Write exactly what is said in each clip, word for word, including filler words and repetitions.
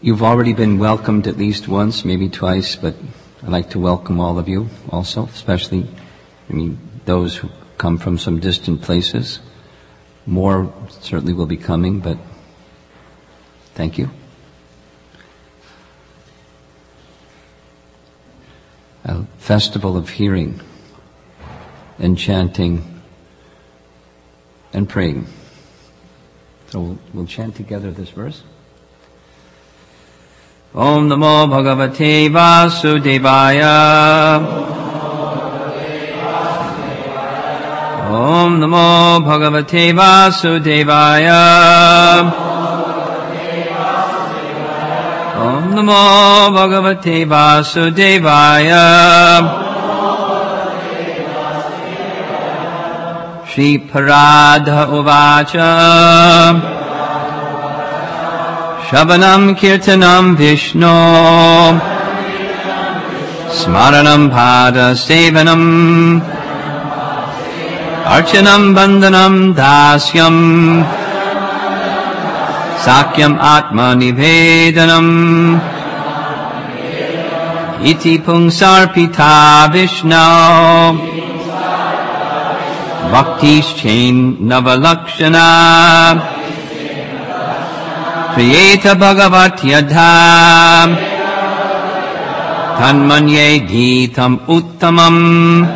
You've already been welcomed at least once, maybe twice, but I'd like to welcome all of you also, especially, I mean, those who come from some distant places. More certainly will be coming, but thank you. A festival of hearing and chanting and praying. So we'll, we'll chant together this verse. Om Namo Bhagavate Vasudevaya. Om Namo Bhagavate Vasudevaya. Om Namo Bhagavate Vasudevaya. Shri Paradha Uvacha. Shravanam Kirtanam Vishnu Smaranam Pada Sevanam Archanam Bandhanam Dasyam Sakyam Atma Nivedanam Iti Pungsarpita Vishnu Bhakti's chain Navalakshana Priyeta Bhagavat-yadham Tanmanye Geetam Uttamam.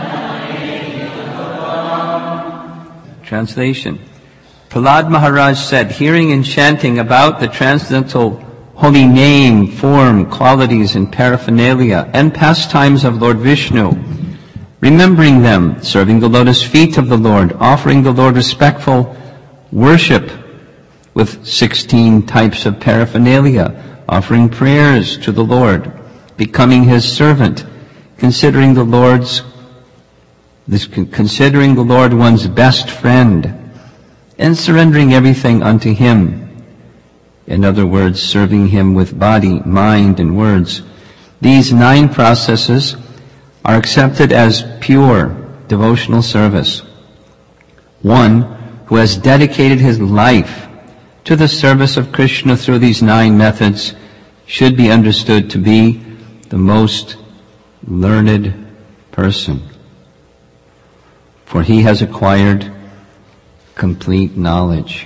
Translation. Prahlad Maharaj said, hearing and chanting about the transcendental holy name, form, qualities, and paraphernalia and pastimes of Lord Vishnu, remembering them, serving the lotus feet of the Lord, offering the Lord respectful worship with sixteen types of paraphernalia, offering prayers to the Lord, becoming His servant, considering the Lord's, this, considering the Lord one's best friend, and surrendering everything unto Him. In other words, serving Him with body, mind, and words. These nine processes are accepted as pure devotional service. One who has dedicated his life to the service of Krishna through these nine methods should be understood to be the most learned person, for he has acquired complete knowledge.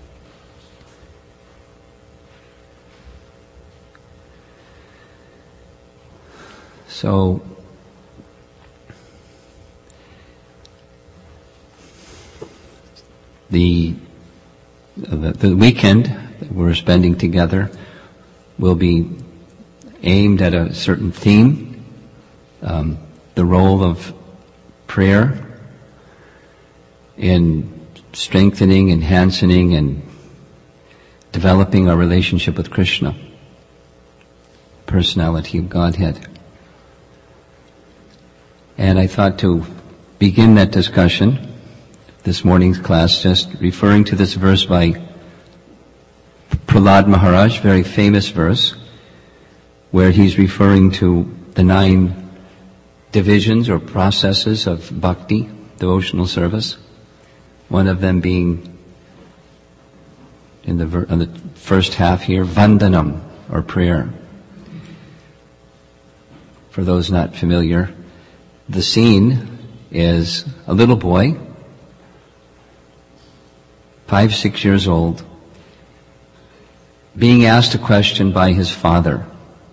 So, the The, the weekend that we're spending together will be aimed at a certain theme, um, the role of prayer in strengthening, enhancing, and developing our relationship with Krishna, personality of Godhead. And I thought to begin that discussion, this morning's class, just referring to this verse by Prahlad Maharaj, very famous verse, where he's referring to the nine divisions or processes of bhakti, devotional service. One of them being, in the, ver- in the first half here, vandanam, or prayer. For those not familiar, the scene is a little boy, five, six years old, being asked a question by his father,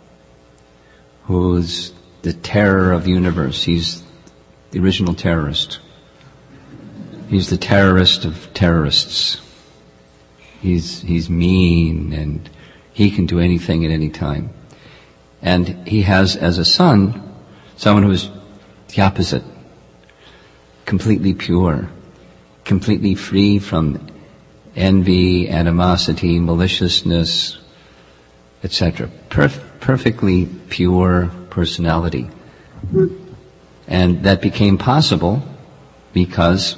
who's the terror of the universe. He's the original terrorist. He's the terrorist of terrorists. He's, he's mean, and he can do anything at any time. And he has, as a son, someone who is the opposite, completely pure, completely free from envy, animosity, maliciousness, et cetera. Perf- perfectly pure personality. And that became possible because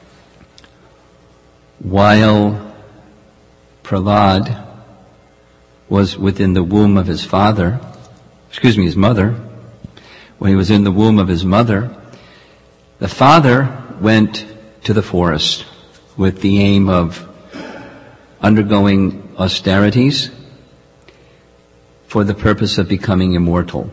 while Prahlad was within the womb of his father, excuse me, his mother, when he was in the womb of his mother, the father went to the forest with the aim of undergoing austerities for the purpose of becoming immortal.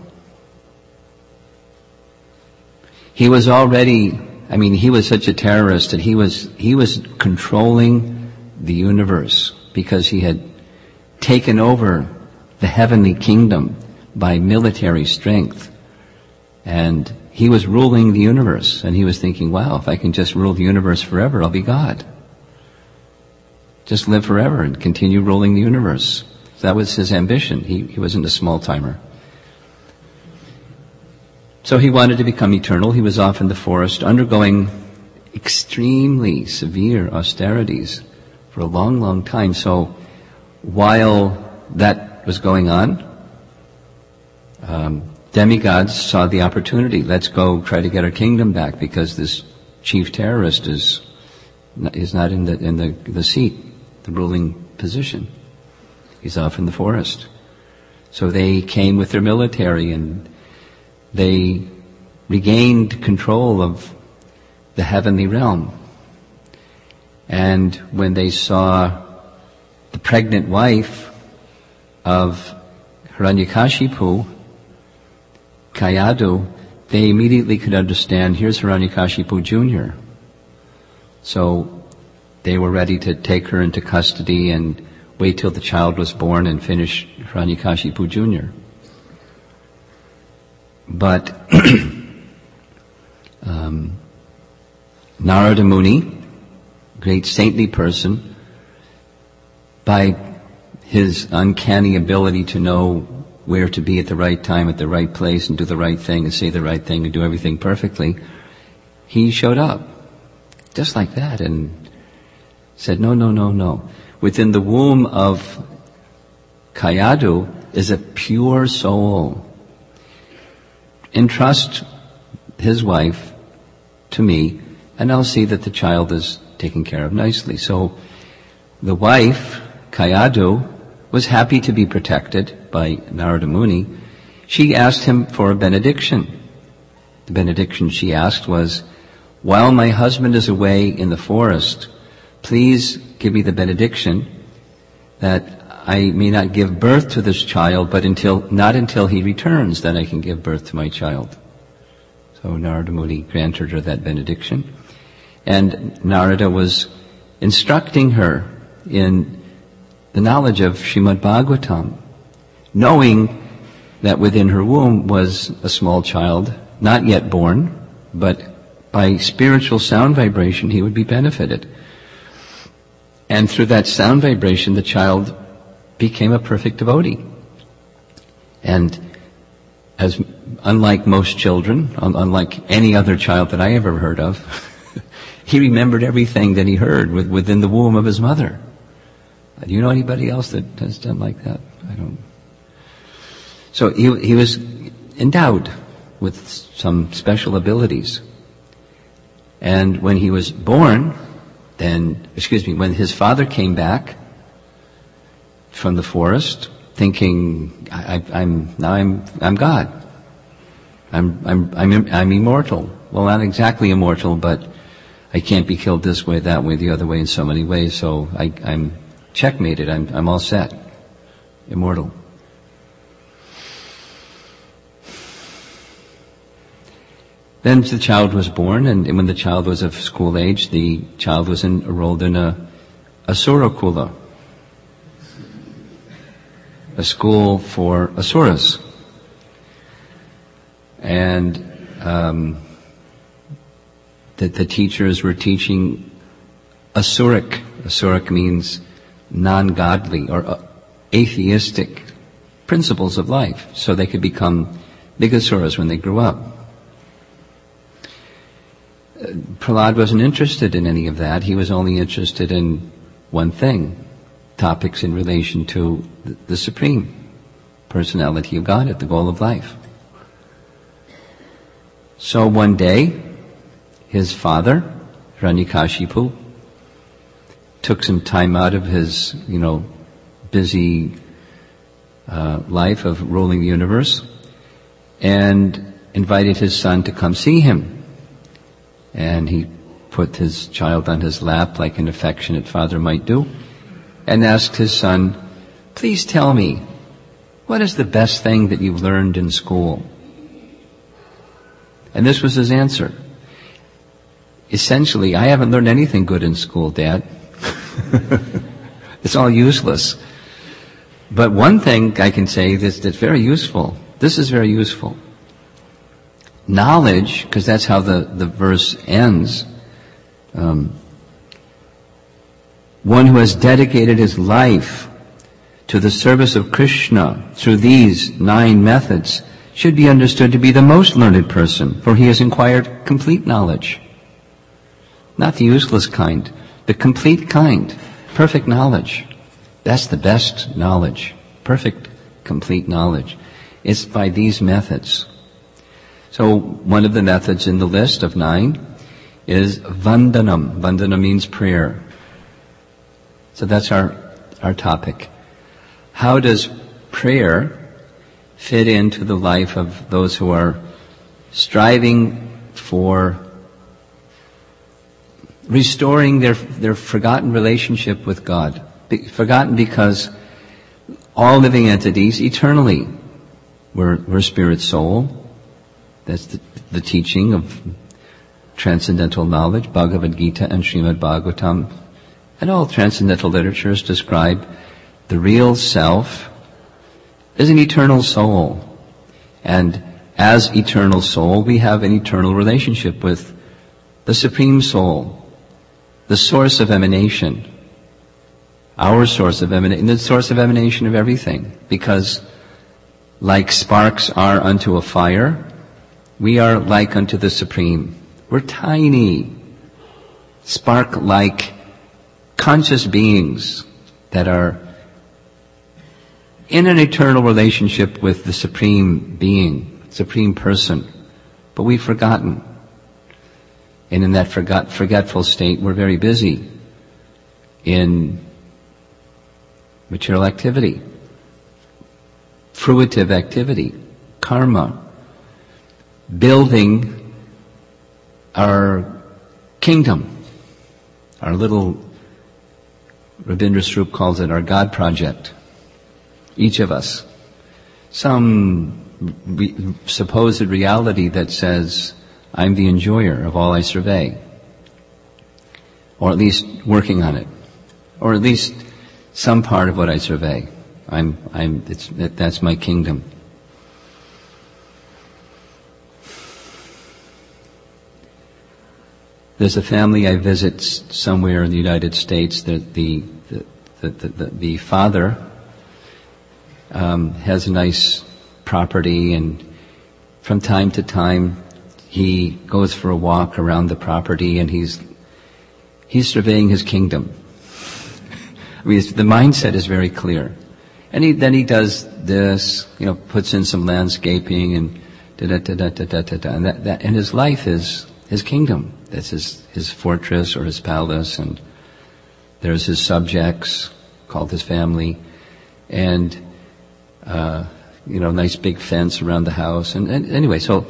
He was already, I mean, he was such a terrorist that he was, he was controlling the universe because he had taken over the heavenly kingdom by military strength. And he was ruling the universe, and he was thinking, wow, if I can just rule the universe forever, I'll be God. Just live forever and continue ruling the universe. That was his ambition. He, he wasn't a small-timer. So he wanted to become eternal. He was off in the forest, undergoing extremely severe austerities for a long, long time. So while that was going on, um, demigods saw the opportunity. Let's go try to get our kingdom back because this chief terrorist is is not in the in the, the seat, the ruling position. He's off in the forest. So they came with their military and they regained control of the heavenly realm. And when they saw the pregnant wife of Hiranyakashipu, Kayadu, they immediately could understand, here's Hiranyakashipu Junior So they were ready to take her into custody and wait till the child was born and finish Hiranyakashipu Junior But um, Narada Muni, great saintly person, by his uncanny ability to know where to be at the right time, at the right place, and do the right thing, and say the right thing, and do everything perfectly, he showed up, just like that, and said, no, no, no, no. Within the womb of Kayadu is a pure soul. Entrust his wife to me, and I'll see that the child is taken care of nicely. So the wife, Kayadu, was happy to be protected by Narada Muni. She asked him for a benediction. The benediction she asked was, while my husband is away in the forest, please give me the benediction that I may not give birth to this child, but until not until he returns, then I can give birth to my child. So Narada Muni granted her that benediction. And Narada was instructing her in the knowledge of Srimad Bhagavatam, knowing that within her womb was a small child, not yet born, but by spiritual sound vibration he would be benefited. And through that sound vibration, the child became a perfect devotee. And as unlike most children, unlike any other child that I ever heard of, he remembered everything that he heard within the womb of his mother. Do you know anybody else that has done like that? I don't. So he, he was endowed with some special abilities. And when he was born, then, excuse me, when his father came back from the forest, thinking, I, I, I'm now I'm I'm God. I'm I'm I'm I'm immortal. Well, not exactly immortal, but I can't be killed this way, that way, the other way, in so many ways. So I, I'm checkmated. I'm I'm all set, immortal. Then the child was born, and when the child was of school age, the child was in, enrolled in a Asura-kula, a school for asuras. And um, the, the teachers were teaching asuric. Asuric means non-godly or uh, atheistic principles of life, so they could become big asuras when they grew up. Prahlad wasn't interested in any of that. He was only interested in one thing, topics in relation to the Supreme Personality of God, at the goal of life. So one day, his father, Hiranyakashipu, took some time out of his, you know, busy uh, life of ruling the universe and invited his son to come see him. And he put his child on his lap like an affectionate father might do and asked his son, please tell me, what is the best thing that you've learned in school? And this was his answer. Essentially, I haven't learned anything good in school, Dad. It's all useless. But one thing I can say that's, that's very useful. This is very useful. Knowledge, because that's how the, the verse ends, um, one who has dedicated his life to the service of Krishna through these nine methods should be understood to be the most learned person, for he has acquired complete knowledge. Not the useless kind, the complete kind, perfect knowledge. That's the best knowledge, perfect, complete knowledge. It's by these methods. So one of the methods in the list of nine is vandanam. Vandana means prayer. So that's our, our topic. How does prayer fit into the life of those who are striving for restoring their, their forgotten relationship with God? Be, forgotten because all living entities eternally were, were spirit soul. That's the, the teaching of transcendental knowledge, Bhagavad Gita and Srimad Bhagavatam. And all transcendental literatures describe the real self is an eternal soul. And as eternal soul, we have an eternal relationship with the Supreme Soul, the source of emanation, our source of emanation, the source of emanation of everything. Because like sparks are unto a fire, we are like unto the Supreme. We're tiny, spark-like, conscious beings that are in an eternal relationship with the Supreme Being, Supreme Person. But we've forgotten. And in that forgot, forgetful state, we're very busy in material activity, fruitive activity, karma, building our kingdom, our little, Rabindra Swarup calls it our God project. Each of us. Some re- supposed reality that says, I'm the enjoyer of all I survey. Or at least working on it. Or at least some part of what I survey. I'm, I'm, it's, that, that's my kingdom. There's a family I visit somewhere in the United States that the, the, the, the, the, the father um, has a nice property, and from time to time he goes for a walk around the property, and he's he's surveying his kingdom. I mean, the mindset is very clear. And he, then he does this, you know, puts in some landscaping and da da da da da da da, and that, that, and his life is his kingdom. That's his his fortress or his palace, and there's his subjects called his family, and uh, you know, nice big fence around the house. And, and anyway, so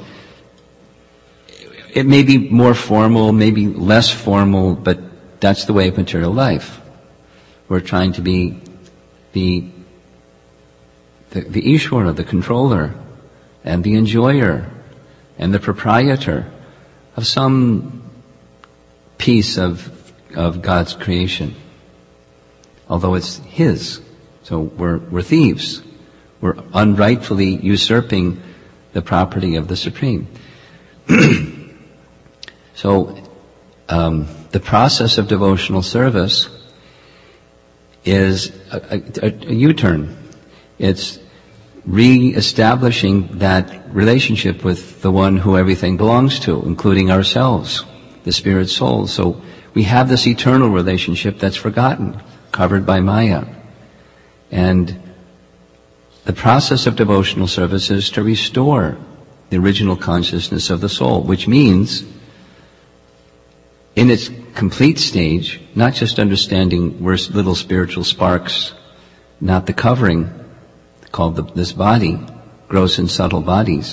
it may be more formal, maybe less formal, but that's the way of material life. We're trying to be the the, the Ishvara, the controller, and the enjoyer, and the proprietor of some piece of of God's creation. Although it's His. So we're we're thieves. We're unrightfully usurping the property of the Supreme. So um, the process of devotional service is a, a, a U-turn. It's re-establishing that relationship with the one who everything belongs to, including ourselves, the spirit soul. So we have this eternal relationship that's forgotten, covered by Maya. And the process of devotional service is to restore the original consciousness of the soul, which means, in its complete stage, not just understanding we're little spiritual sparks, not the covering, called the, this body, gross and subtle bodies.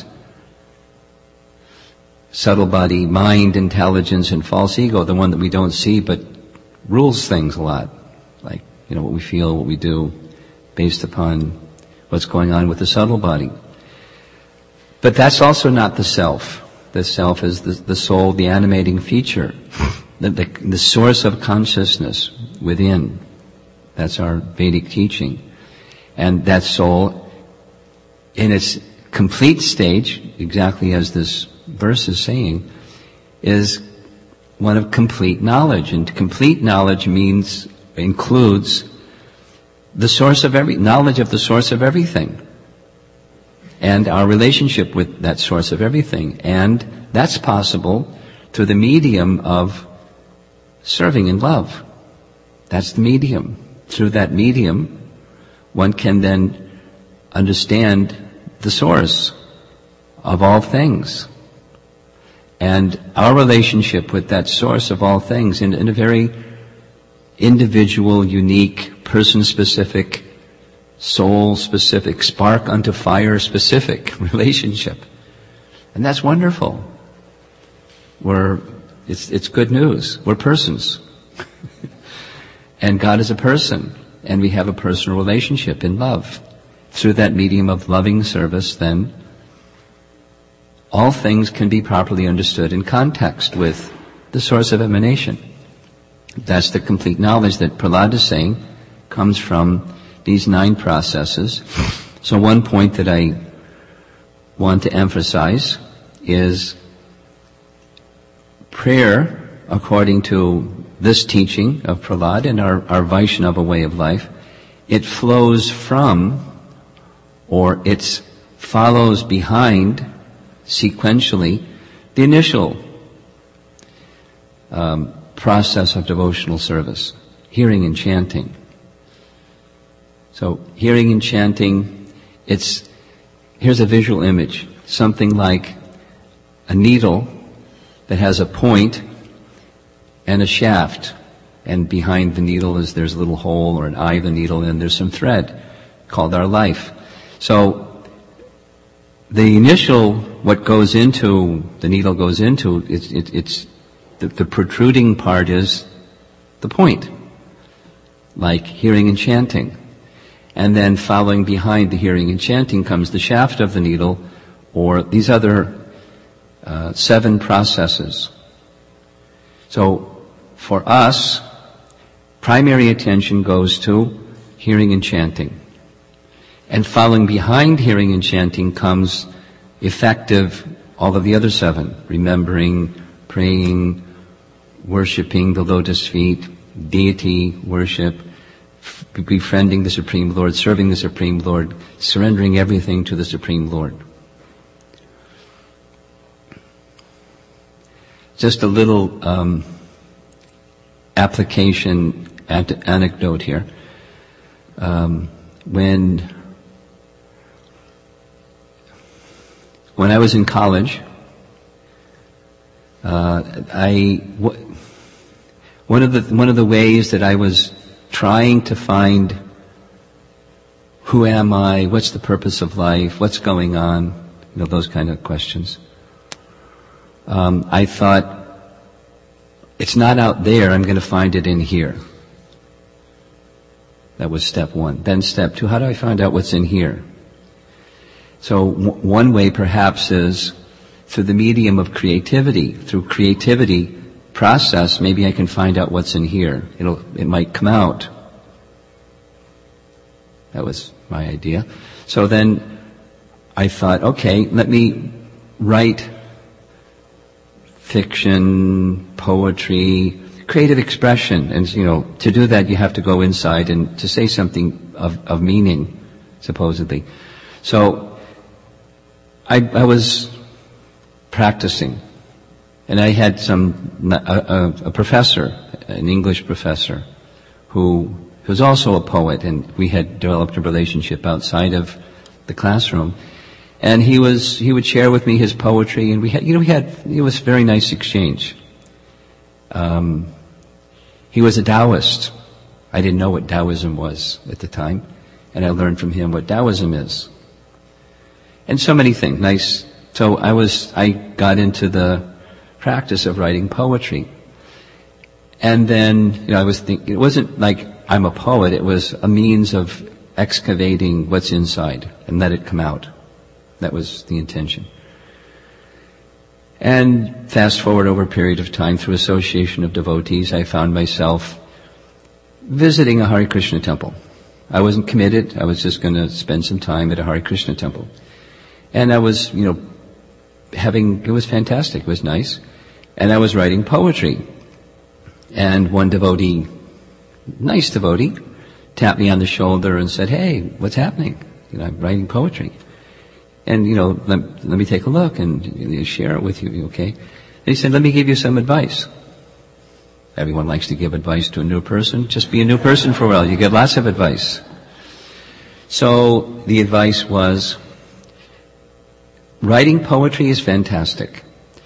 Subtle body, mind, intelligence, and false ego, the one that we don't see but rules things a lot. Like, you know, what we feel, what we do, based upon what's going on with the subtle body. But that's also not the self. The self is the, the soul, the animating feature, the, the, the source of consciousness within. That's our Vedic teaching. And that soul, in its complete stage, exactly as this verse is saying, is one of complete knowledge. And complete knowledge means, includes the source of every, knowledge of the source of everything. And our relationship with that source of everything. And that's possible through the medium of serving in love. That's the medium. Through that medium, one can then understand the source of all things. And our relationship with that source of all things in, in a very individual, unique, person-specific, soul-specific, spark unto fire-specific relationship. And that's wonderful. We're, it's, it's good news. We're persons. And God is a person. And we have a personal relationship in love. Through that medium of loving service, then, all things can be properly understood in context with the source of emanation. That's the complete knowledge that Prahlad is saying comes from these nine processes. So one point that I want to emphasize is prayer, according to this teaching of Prahlad and our, our Vaishnava way of life, it flows from, or it follows behind, sequentially, the initial um, process of devotional service, hearing and chanting. So, hearing and chanting, it's, here's a visual image, something like a needle that has a point and a shaft, and behind the needle is, there's a little hole or an eye of the needle, and there's some thread called our life. So, the initial, what goes into, the needle goes into, it's, it, it's, the, the protruding part is the point, like hearing and chanting. And then following behind the hearing and chanting comes the shaft of the needle, or these other uh, seven processes. So, for us, primary attention goes to hearing and chanting. And following behind hearing and chanting comes effective, all of the other seven, remembering, praying, worshipping the lotus feet, deity worship, befriending the Supreme Lord, serving the Supreme Lord, surrendering everything to the Supreme Lord. Just a little um, application ant- anecdote here. Um, when when I was in college, uh, I w- one of the one of the ways that I was trying to find who am I, what's the purpose of life, what's going on, you know, those kind of questions. Um, I thought, it's not out there, I'm going to find it in here. That was step one. Then step two, how do I find out what's in here? So w- one way perhaps is through the medium of creativity. Through creativity process, maybe I can find out what's in here. It'll, it might come out. That was my idea. So then I thought, okay, let me write fiction, poetry, creative expression. And, you know, to do that you have to go inside and to say something of, of meaning, supposedly. So I, I was practicing. And I had some, a, a, a professor, an English professor, who was also a poet, and we had developed a relationship outside of the classroom. And he was, he would share with me his poetry, and we had, you know, we had, it was a very nice exchange. Um, he was a Taoist. I didn't know what Taoism was at the time, and I learned from him what Taoism is. And so many things, nice. So I was, I got into the practice of writing poetry. And then, you know, I was thinking, it wasn't like I'm a poet, it was a means of excavating what's inside and let it come out. That was the intention. And fast forward over a period of time, through association of devotees, I found myself visiting a Hare Krishna temple. I wasn't committed. I was just going to spend some time at a Hare Krishna temple. And I was, you know, having, it was fantastic. It was nice. And I was writing poetry. And one devotee, nice devotee, tapped me on the shoulder and said, "Hey, what's happening? You know, I'm writing poetry. And, you know, let, let me take a look and you know, share it with you, okay?" And he said, "Let me give you some advice." Everyone likes to give advice to a new person. Just be a new person for a while. You get lots of advice. So the advice was, writing poetry is fantastic,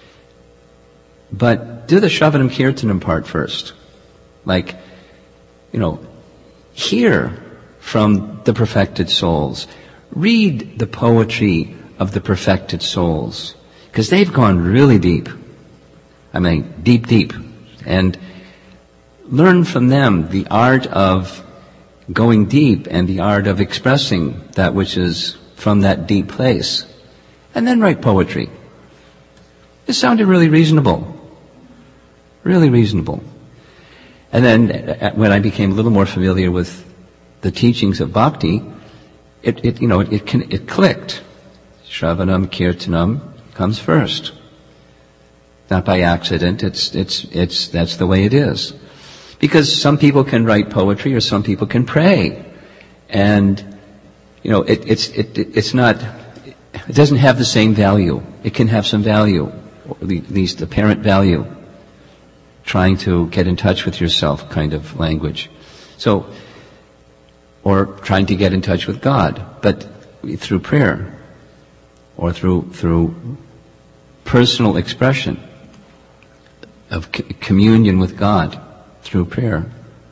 but do the Shravanam Kirtanam part first. Like, you know, hear from the perfected souls. Read the poetry of the perfected souls, because they've gone really deep. I mean, deep, deep. And learn from them the art of going deep and the art of expressing that which is from that deep place. And then write poetry. It sounded really reasonable. Really reasonable. And then when I became a little more familiar with the teachings of bhakti, it, it you know, it, it, it clicked. Shravanam Kirtanam comes first. Not by accident, it's, it's, it's, that's the way it is. Because some people can write poetry or some people can pray. And, you know, it, it's, it, it's not, it doesn't have the same value. It can have some value, or at least apparent value. Trying to get in touch with yourself kind of language. So, or trying to get in touch with God, but through prayer, or through, through personal expression of c- communion with God through prayer.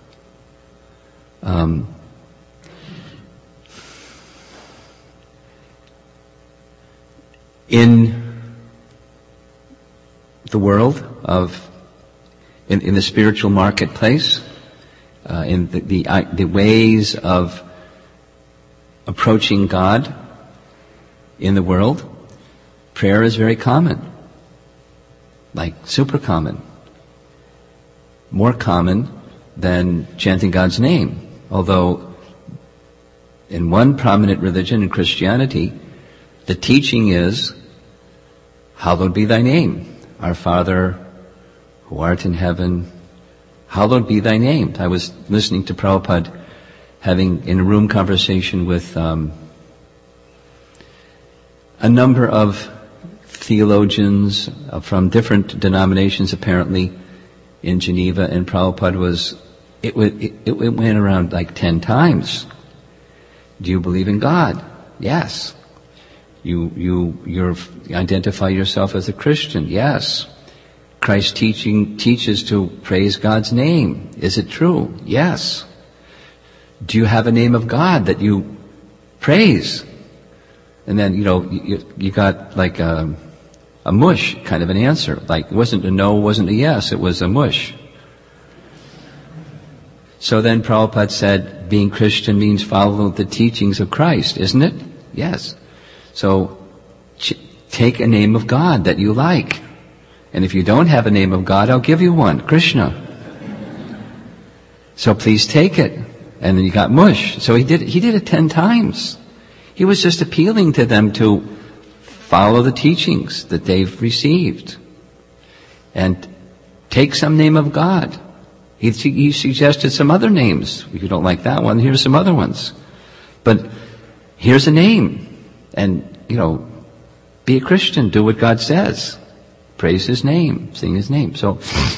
Um, in the world of In, in the spiritual marketplace, uh, in the, the, uh, the ways of approaching God in the world, prayer is very common. Like super common. More common than chanting God's name. Although in one prominent religion, in Christianity, the teaching is, "Hallowed be thy name, our Father who art in heaven, hallowed be thy name." I was listening to Prabhupada having in a room conversation with um, a number of theologians uh, from different denominations apparently in Geneva, and Prabhupada was, it, it, it went around like ten times. Do you believe in God? Yes. You, you, you identify yourself as a Christian? Yes. Christ's teaching teaches to praise God's name. Is it true? Yes. Do you have a name of God that you praise? And then, you know, you, you got like a, a mush kind of an answer. Like, it wasn't a no, wasn't a yes, it was a mush. So then Prabhupada said, being Christian means follow the teachings of Christ, isn't it? Yes. So, ch- take a name of God that you like. And if you don't have a name of God, I'll give you one, Krishna. So please take it. And then you got mush. So he did, he did it ten times. He was just appealing to them to follow the teachings that they've received. And take some name of God. He, he suggested some other names. If you don't like that one, here's some other ones. But here's a name. And, you know, be a Christian. Do what God says. Praise His name, sing His name. So,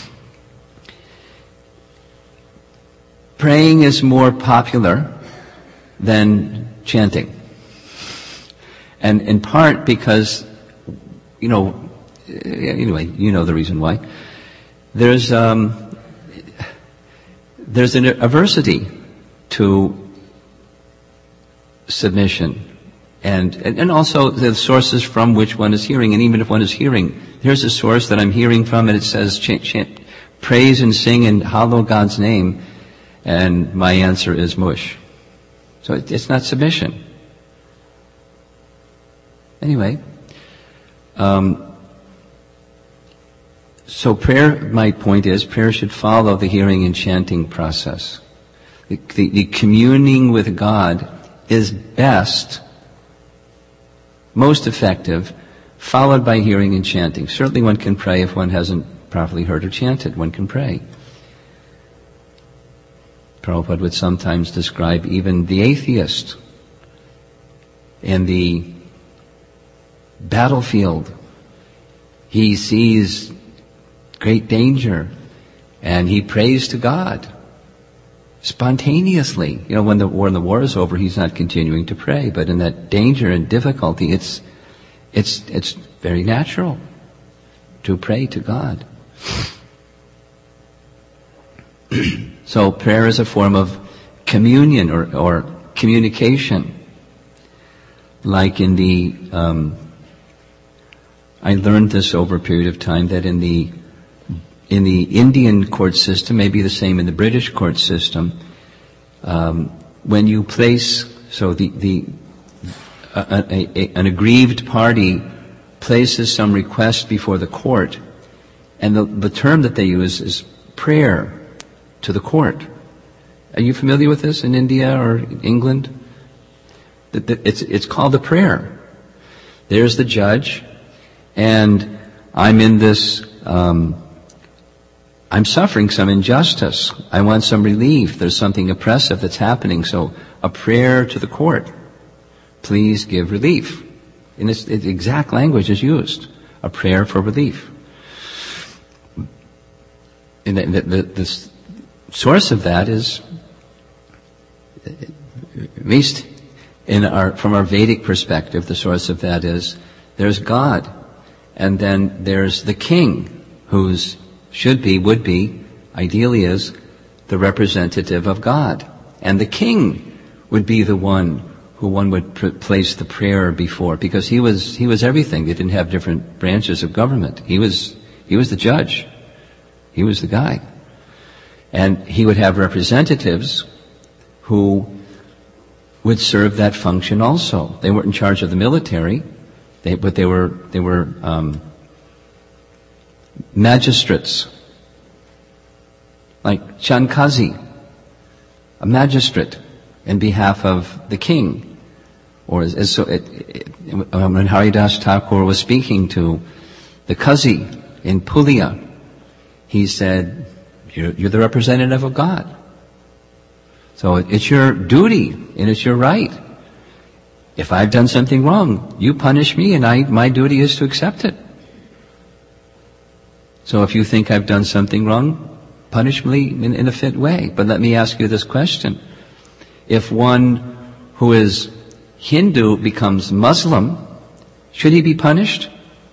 praying is more popular than chanting. And in part because, you know, anyway, you know the reason why. There's, um, there's an aversity to submission. And, and also the sources from which one is hearing. And even if one is hearing, here's a source that I'm hearing from, and it says, chant, chant, praise and sing and hallow God's name. And my answer is mush. So it, it's not submission. Anyway, um, so prayer, my point is, prayer should follow the hearing and chanting process. The, the, the communing with God is best, most effective, followed by hearing and chanting. Certainly one can pray if one hasn't properly heard or chanted. One can pray. Prabhupada would sometimes describe even the atheist in the battlefield. He sees great danger and he prays to God spontaneously. You know, when the, when the war is over, he's not continuing to pray, but in that danger and difficulty, it's It's, it's very natural to pray to God. So prayer is a form of communion or, or communication. Like in the, um, I learned this over a period of time that in the, in the Indian court system, maybe the same in the British court system, um, when you place, so the, the, A, a, a, an aggrieved party places some request before the court, and the, the term that they use is prayer to the court. Are you familiar with this in India or England? It's, it's called a prayer. There's the judge, and I'm in this, um, I'm suffering some injustice. I want some relief. There's something oppressive that's happening, so a prayer to the court. Please give relief. And it's, it's exact language is used. A prayer for relief. And the, the, the source of that is, at least in our, from our Vedic perspective, the source of that is, there's God. And then there's the king, who's, should be, would be, ideally is, the representative of God. And the king would be the one who one would pr- place the prayer before, because he was he was everything. They didn't have different branches of government. He was he was the judge. He was the guy. And he would have representatives who would serve that function also. They weren't in charge of the military, they, but they were they were um, magistrates, like Chankazi, a magistrate in behalf of the king. Or as, as so, it, it, when Haridas Thakur was speaking to the Kazi in Pulia, he said, you're, you're the representative of God. So it, it's your duty and it's your right. If I've done something wrong, you punish me, and I, my duty is to accept it. So if you think I've done something wrong, punish me in, in a fit way. But let me ask you this question. If one who is Hindu becomes Muslim, should he be punished?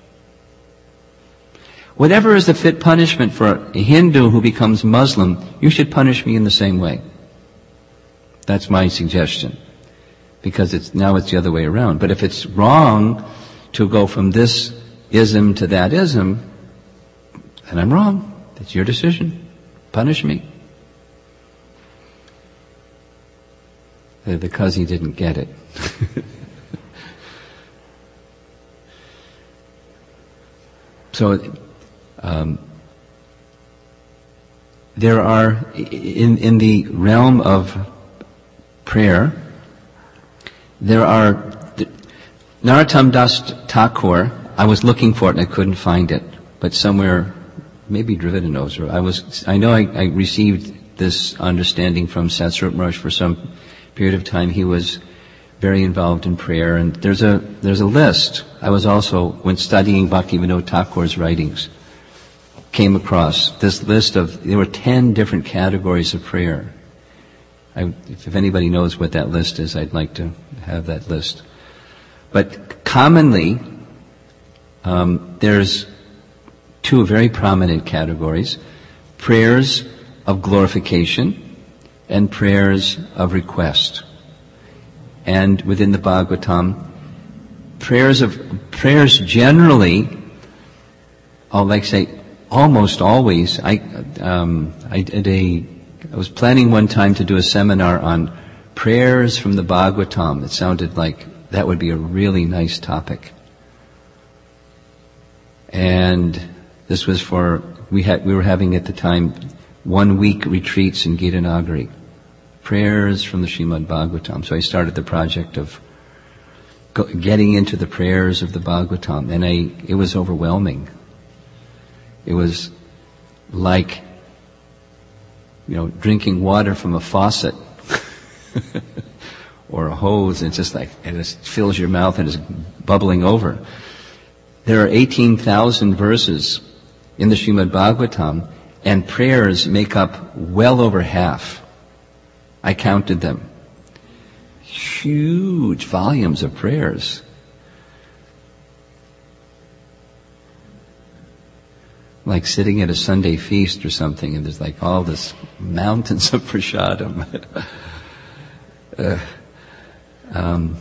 Whatever is the fit punishment for a Hindu who becomes Muslim, you should punish me in the same way. That's my suggestion. Because it's, now it's the other way around. But if it's wrong to go from this ism to that ism, then I'm wrong. It's your decision. Punish me. Because he didn't get it. So, um, there are, in, in the realm of prayer, there are, Narottam Das Thakur, I was looking for it and I couldn't find it, but somewhere, maybe Dravida knows, or I was, I know I, I received this understanding from Satsvarup Maharaj for some period of time. He was very involved in prayer, and there's a there's a list. I was also, when studying Bhaktivinoda Thakur's writings, came across this list of, there were ten different categories of prayer. I, if anybody knows what that list is, I'd like to have that list. But commonly, um, there's two very prominent categories: prayers of glorification and prayers of request. And within the Bhagavatam, prayers of prayers generally, I'll like say almost always. I um, I did a I was planning one time to do a seminar on prayers from the Bhagavatam. It sounded like that would be a really nice topic. And this was for, we had, we were having at the time one week retreats in Gitanagari. Prayers from the Srimad Bhagavatam. So I started the project of go, getting into the prayers of the Bhagavatam, and I, it was overwhelming. It was like, you know, drinking water from a faucet or a hose. It's just like, and it just fills your mouth and is bubbling over. There are eighteen thousand verses in the Srimad Bhagavatam, and prayers make up well over half. I counted them. Huge volumes of prayers. Like sitting at a Sunday feast or something, and there's like all this mountains of prasadam. uh, um,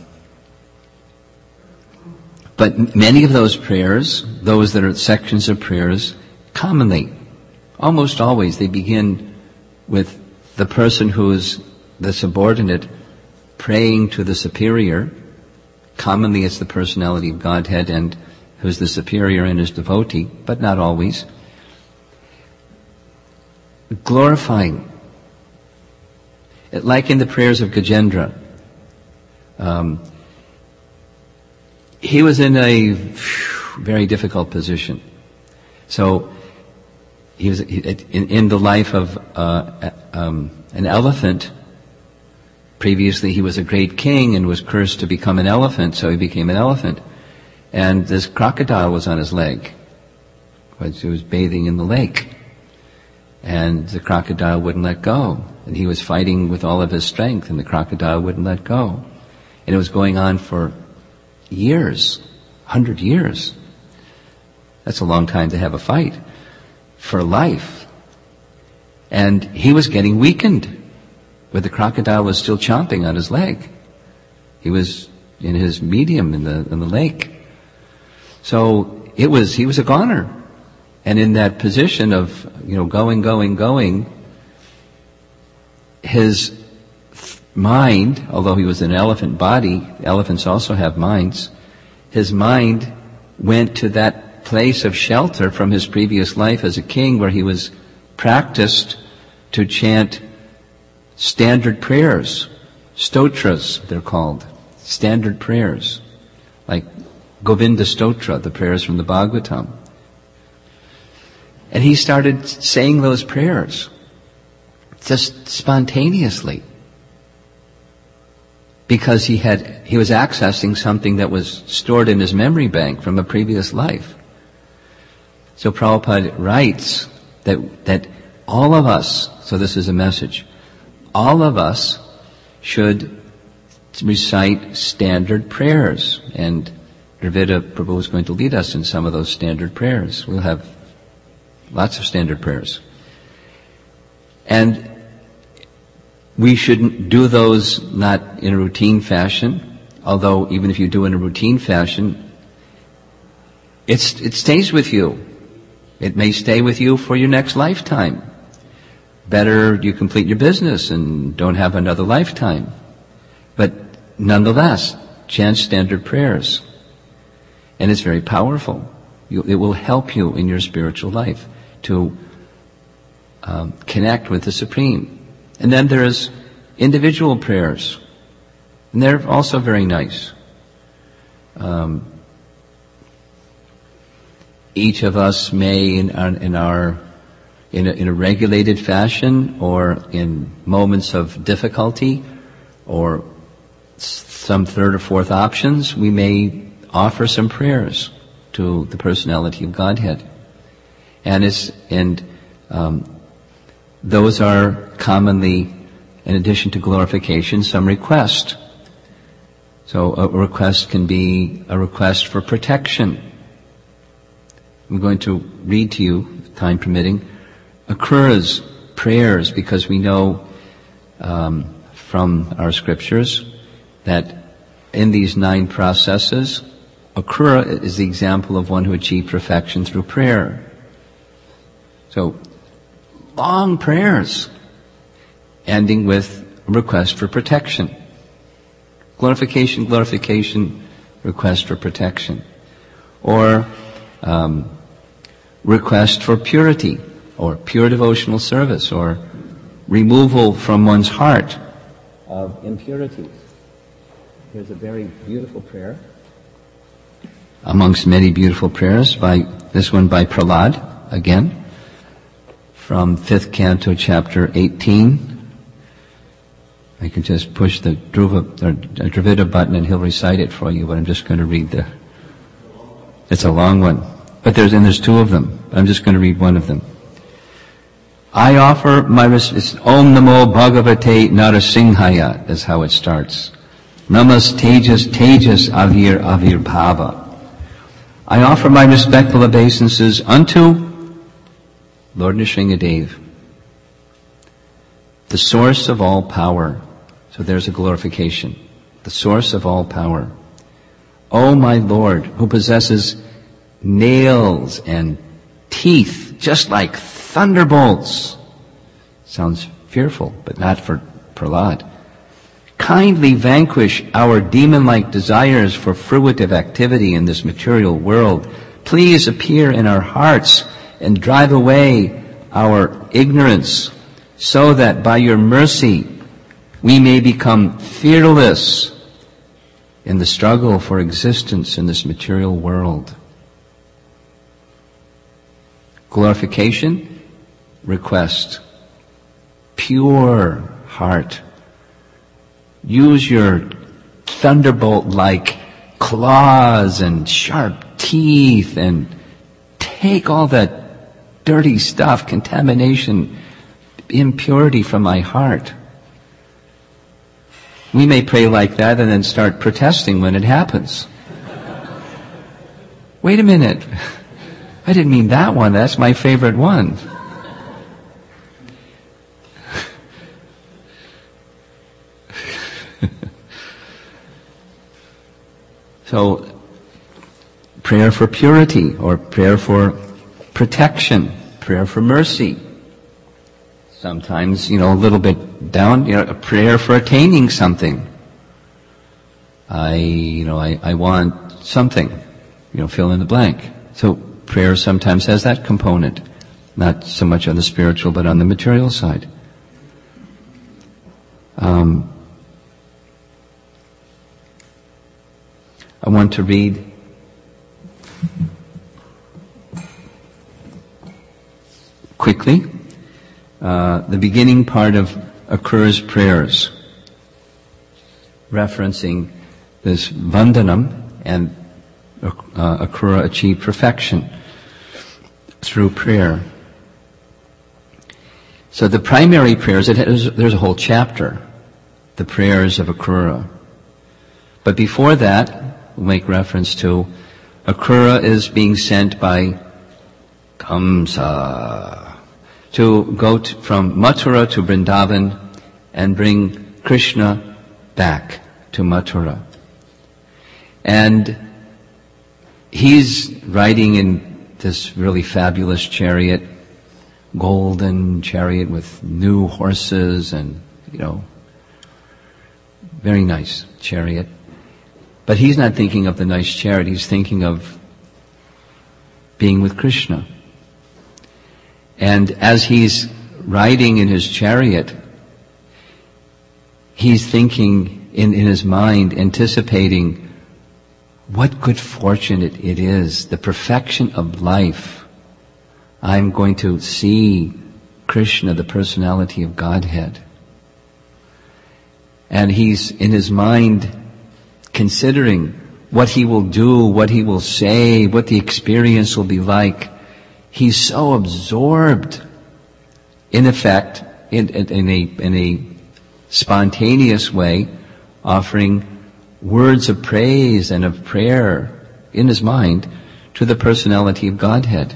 but many of those prayers, those that are sections of prayers, commonly, almost always, they begin with the person who is the subordinate praying to the superior. Commonly it's the personality of Godhead and who's the superior and his devotee, but not always. Glorifying. Like in the prayers of Gajendra. Um, he was in a very difficult position. So he was in, in the life of uh, um, an elephant. Previously he was a great king and was cursed to become an elephant, so he became an elephant. And this crocodile was on his leg, because he was bathing in the lake. And the crocodile wouldn't let go. And he was fighting with all of his strength, and the crocodile wouldn't let go. And it was going on for years, hundred years. That's a long time to have a fight. For life. And he was getting weakened, but the crocodile was still chomping on his leg. He was in his medium in the in the lake. So it was, he was a goner. And in that position of, you know, going, going, going, his mind, although he was an elephant body, elephants also have minds, his mind went to that place of shelter from his previous life as a king, where he was practiced to chant standard prayers, stotras they're called, standard prayers, like Govinda Stotra, the prayers from the Bhagavatam. And he started saying those prayers just spontaneously, because he had he was accessing something that was stored in his memory bank from a previous life. So Prabhupada writes that that all of us, so this is a message, all of us should recite standard prayers, and Dravida Prabhu is going to lead us in some of those standard prayers. We'll have lots of standard prayers. And we shouldn't do those not in a routine fashion, although even if you do in a routine fashion, it's, it stays with you. It may stay with you for your next lifetime. Better you complete your business and don't have another lifetime. But nonetheless, chant standard prayers. And it's very powerful. You, it will help you in your spiritual life to um, connect with the Supreme. And then there's individual prayers. And they're also very nice. Um, each of us may, in our, in, our in, a, in a regulated fashion, or in moments of difficulty, or some third or fourth options, we may offer some prayers to the personality of Godhead. And it's, and um, those are commonly, in addition to glorification, some request. So a request can be a request for protection. I'm going to read to you, time permitting, Akrura's prayers, because we know um, from our scriptures that in these nine processes, Akrura is the example of one who achieved perfection through prayer. So, long prayers, ending with a request for protection. Glorification, glorification, request for protection. Or um, request for purity, or pure devotional service, or removal from one's heart of impurities. Here's a very beautiful prayer, amongst many beautiful prayers, by this one by Prahlad, again, from fifth canto, chapter eighteen. I can just push the Dhruva, or Dravida button and he'll recite it for you, but I'm just going to read the... It's a long one. But there's, and there's two of them. I'm just going to read one of them. I offer my res- Om Namo Bhagavate Narasimhaya is how it starts. Namas Tejas Tejas Avir Avir Bhava. I offer my respectful obeisances unto Lord Nrsingadev, the source of all power. So there's a glorification. The source of all power. O my Lord, who possesses nails and teeth just like thunderbolts. Sounds fearful, but not for Prahlad. Kindly vanquish our demon-like desires for fruitive activity in this material world. Please appear in our hearts and drive away our ignorance, so that by your mercy we may become fearless in the struggle for existence in this material world. Glorification, request, pure heart. Use your thunderbolt-like claws and sharp teeth and take all that dirty stuff, contamination, impurity from my heart. We may pray like that and then start protesting when it happens. Wait a minute. I didn't mean that one. That's my favorite one. So, prayer for purity, or prayer for protection, prayer for mercy. Sometimes, you know, a little bit down, you know, a prayer for attaining something. I, you know, I, I want something, you know, fill in the blank. So prayer sometimes has that component, not so much on the spiritual, but on the material side. Um, I want to read quickly uh, the beginning part of Akrura's prayers, referencing this Vandanam, and uh, Akrura achieved perfection through prayer. So the primary prayers, it has, there's a whole chapter, the prayers of Akrura. But before that, we'll make reference to Akrura is being sent by Kamsa to go to, from Mathura to Vrindavan and bring Krishna back to Mathura. And he's riding in this really fabulous chariot, golden chariot with new horses and, you know, very nice chariot. But he's not thinking of the nice chariot, he's thinking of being with Krishna. And as he's riding in his chariot, he's thinking in, in his mind, anticipating what good fortune it, it is, the perfection of life. I'm going to see Krishna, the personality of Godhead. And he's in his mind considering what he will do, what he will say, what the experience will be like. He's so absorbed, in effect, in, in, in, a, in a spontaneous way, offering words of praise and of prayer in his mind to the personality of Godhead.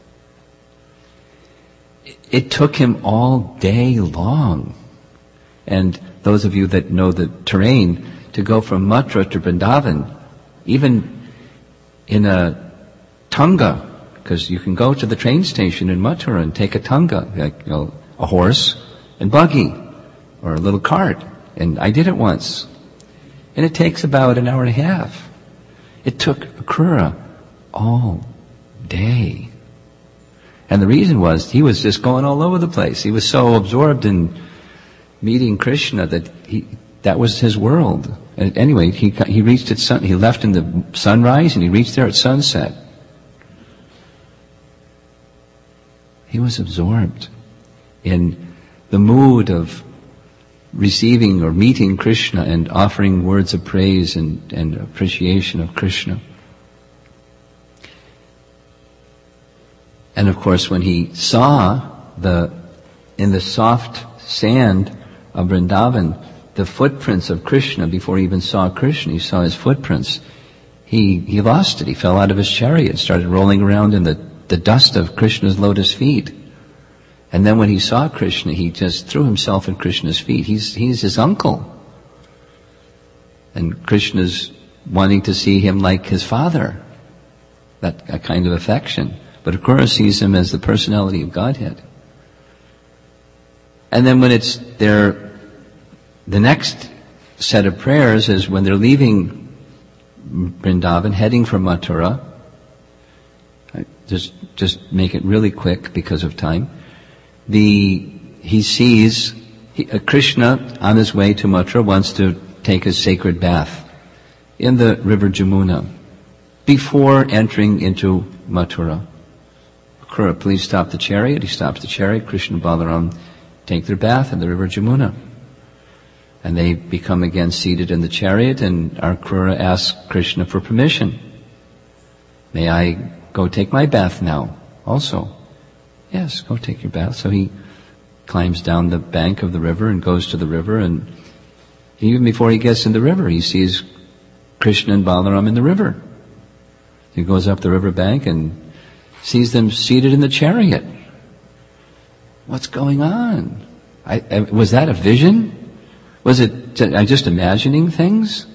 It, it took him all day long. And those of you that know the terrain, to go from Mathura to Vrindavan, even in a Tanga, because you can go to the train station in Mathura and take a Tanga, like, you know, a horse and buggy, or a little cart. And I did it once. And it takes about an hour and a half. It took Akrura all day. And the reason was he was just going all over the place. He was so absorbed in meeting Krishna that he, that was his world. And anyway, he, he reached at sun, he left in the sunrise and he reached there at sunset. He was absorbed in the mood of receiving or meeting Krishna and offering words of praise and, and appreciation of Krishna. And of course, when he saw the, in the soft sand of Vrindavan, the footprints of Krishna, before he even saw Krishna, he saw his footprints, he, he lost it. He fell out of his chariot, started rolling around in the, the dust of Krishna's lotus feet. And then when he saw Krishna, he just threw himself at Krishna's feet. He's, he's his uncle. And Krishna's wanting to see him like his father. That, that kind of affection. But Akrura sees him as the personality of Godhead. And then when it's their, the next set of prayers is when they're leaving Vrindavan, heading for Mathura. I just, just make it really quick because of time. The, he sees, he, uh, Krishna on his way to Mathura wants to take a sacred bath in the river Jamuna before entering into Mathura. Akrura, please stop the chariot. He stops the chariot. Krishna and Balaram take their bath in the river Jamuna. And they become again seated in the chariot, and Akrura asks Krishna for permission. May I go take my bath now also? Yes, go take your bath. So he climbs down the bank of the river and goes to the river, and even before he gets in the river, he sees Krishna and Balaram in the river. He goes up the river bank and sees them seated in the chariot. What's going on? I, I, was that a vision? Was it I just imagining things?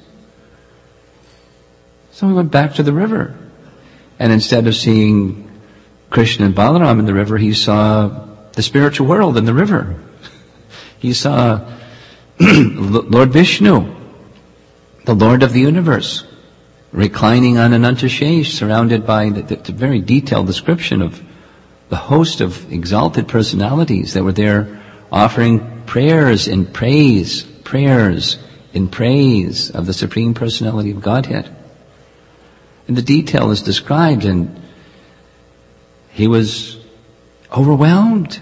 So he went back to the river. And instead of seeing Krishna and Balaram in the river, he saw the spiritual world in the river. He saw Lord Vishnu, the Lord of the universe, reclining on Ananta Shesh, surrounded by the, the, the very detailed description of the host of exalted personalities that were there offering prayers in praise, prayers in praise of the Supreme Personality of Godhead. And the detail is described, and he was overwhelmed.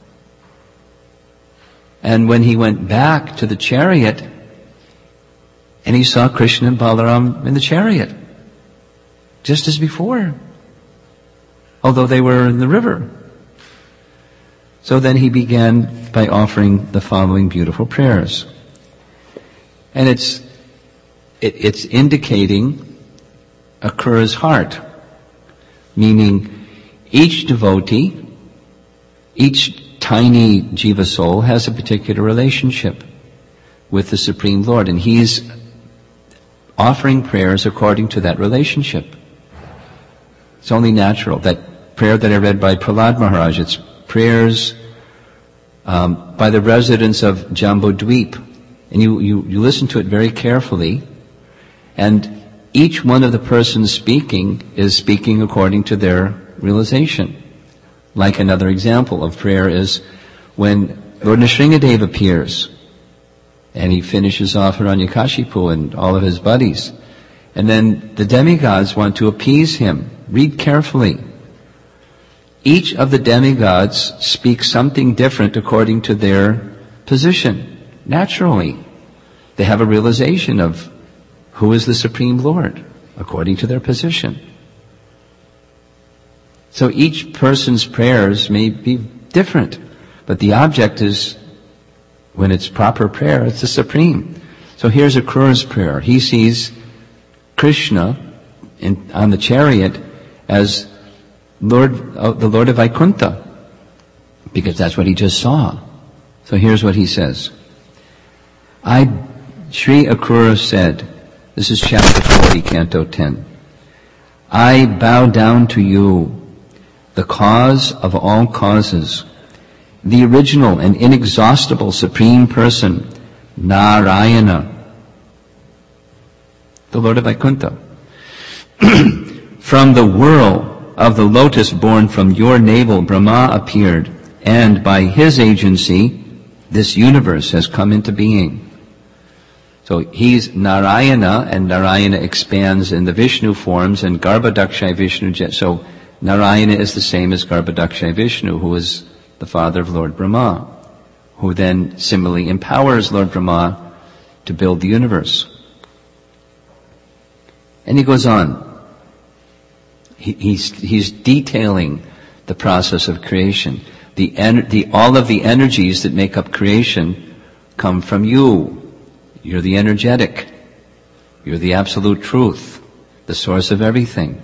And when he went back to the chariot, and he saw Krishna and Balaram in the chariot, just as before, although they were in the river. So then he began by offering the following beautiful prayers. And it's, it, it's indicating Akrura's heart, meaning each devotee, each tiny jiva soul has a particular relationship with the Supreme Lord, and he's offering prayers according to that relationship. It's only natural. That prayer that I read by Prahlad Maharaj, it's prayers um, by the residents of Jambudweep. And you, you, you listen to it very carefully, and each one of the persons speaking is speaking according to their realization. Like another example of prayer is when Lord Nrsingadev appears, and he finishes off Hiranyakashipu and all of his buddies. And then the demigods want to appease him. Read carefully. Each of the demigods speaks something different according to their position. Naturally, they have a realization of who is the Supreme Lord, according to their position. So each person's prayers may be different, but the object is, when it's proper prayer, it's the Supreme. So here's Akrura's prayer. He sees Krishna in, on the chariot as Lord, uh, the Lord of Vaikuntha, because that's what he just saw. So here's what he says. I, Sri Akrura said, this is chapter forty, canto ten. I bow down to you, the cause of all causes, the original and inexhaustible Supreme Person, Narayana, the Lord of Vaikuntha. From the whirl of the lotus born from your navel, Brahma appeared, and by his agency, this universe has come into being. So he's Narayana, and Narayana expands in the Vishnu forms, and Garbhodakshaya Vishnu. So Narayana is the same as Garbhodakshaya Vishnu, who is the father of Lord Brahma, who then similarly empowers Lord Brahma to build the universe. And he goes on. He, he's, he's detailing the process of creation. The, the, all of the energies that make up creation come from you. You're the energetic. You're the absolute truth, the source of everything.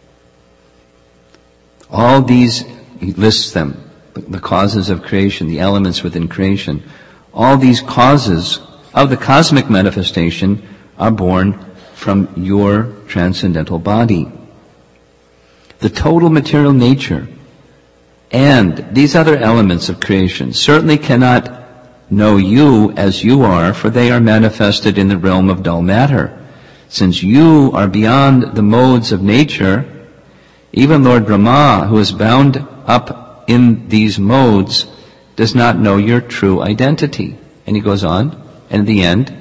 All these, he lists them, the causes of creation, the elements within creation. All these causes of the cosmic manifestation are born from your transcendental body. The total material nature and these other elements of creation certainly cannot know you as you are, for they are manifested in the realm of dull matter. Since you are beyond the modes of nature, even Lord Brahma, who is bound up in these modes, does not know your true identity. And he goes on, and in the end,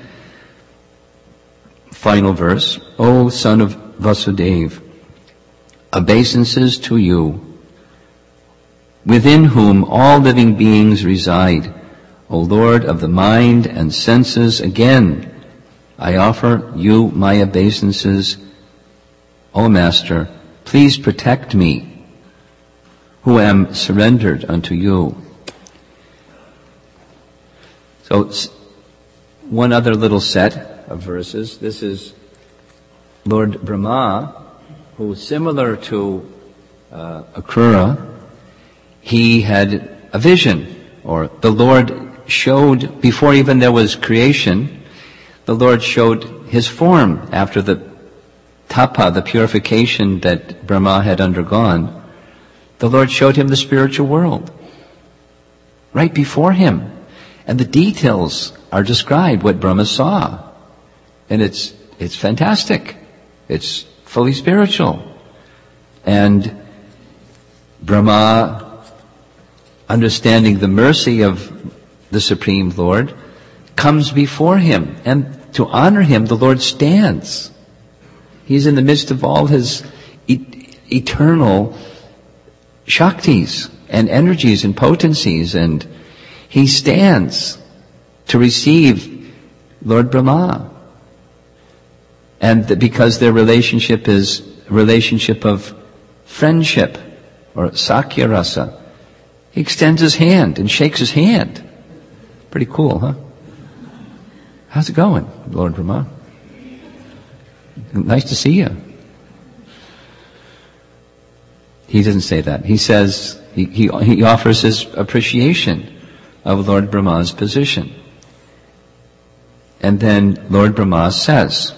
final verse, O son of Vasudeva, obeisances to you, within whom all living beings reside, O Lord of the mind and senses, again, I offer you my obeisances. O Master, please protect me, who am surrendered unto you. So, one other little set of verses. This is Lord Brahma, who, similar to uh, Akrura, he had a vision, or the Lord showed, before even there was creation, the Lord showed his form after the tapa, the purification that Brahma had undergone. The Lord showed him the spiritual world right before him. And the details are described, what Brahma saw. And it's, it's fantastic. It's fully spiritual. And Brahma, understanding the mercy of the Supreme Lord, comes before him. And to honor him, the Lord stands. He's in the midst of all his e- eternal shaktis and energies and potencies, and he stands to receive Lord Brahma. And th- because their relationship is a relationship of friendship, or Sakya Rasa, he extends his hand and shakes his hand. Pretty cool, huh? How's it going, Lord Brahma? Nice to see you. He doesn't say that. He says, he, he, he offers his appreciation of Lord Brahma's position. And then Lord Brahma says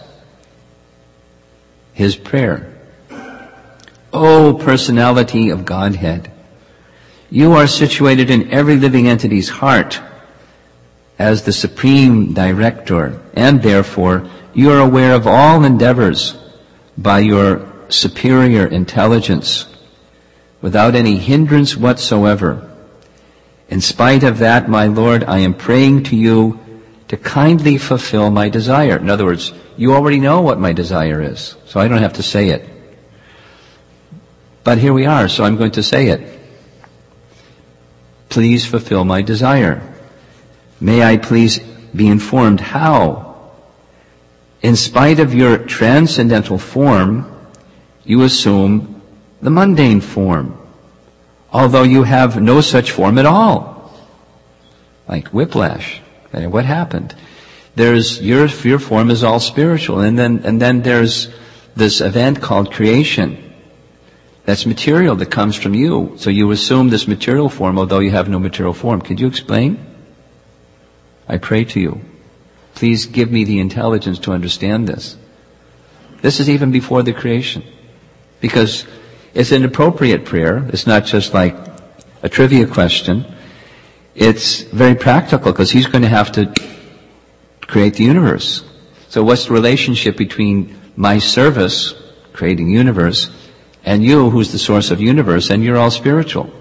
his prayer. O personality of Godhead, you are situated in every living entity's heart as the supreme director, and therefore you are aware of all endeavors by your superior intelligence without any hindrance whatsoever. In spite of that, my Lord, I am praying to you to kindly fulfill my desire. In other words, you already know what my desire is, so I don't have to say it. But here we are, so I'm going to say it. Please fulfill my desire. May I please be informed how, in spite of your transcendental form, you assume the mundane form, although you have no such form at all. Like whiplash. What happened? There's your your form is all spiritual, and then and then there's this event called creation. That's material that comes from you. So you assume this material form, although you have no material form. Could you explain? I pray to you. Please give me the intelligence to understand this. This is even before the creation. Because it's an appropriate prayer. It's not just like a trivia question. it's very practical because he's going to have to create the universe. So what's the relationship between my service, creating the universe, and you, who's the source of the universe, and you're all spiritual?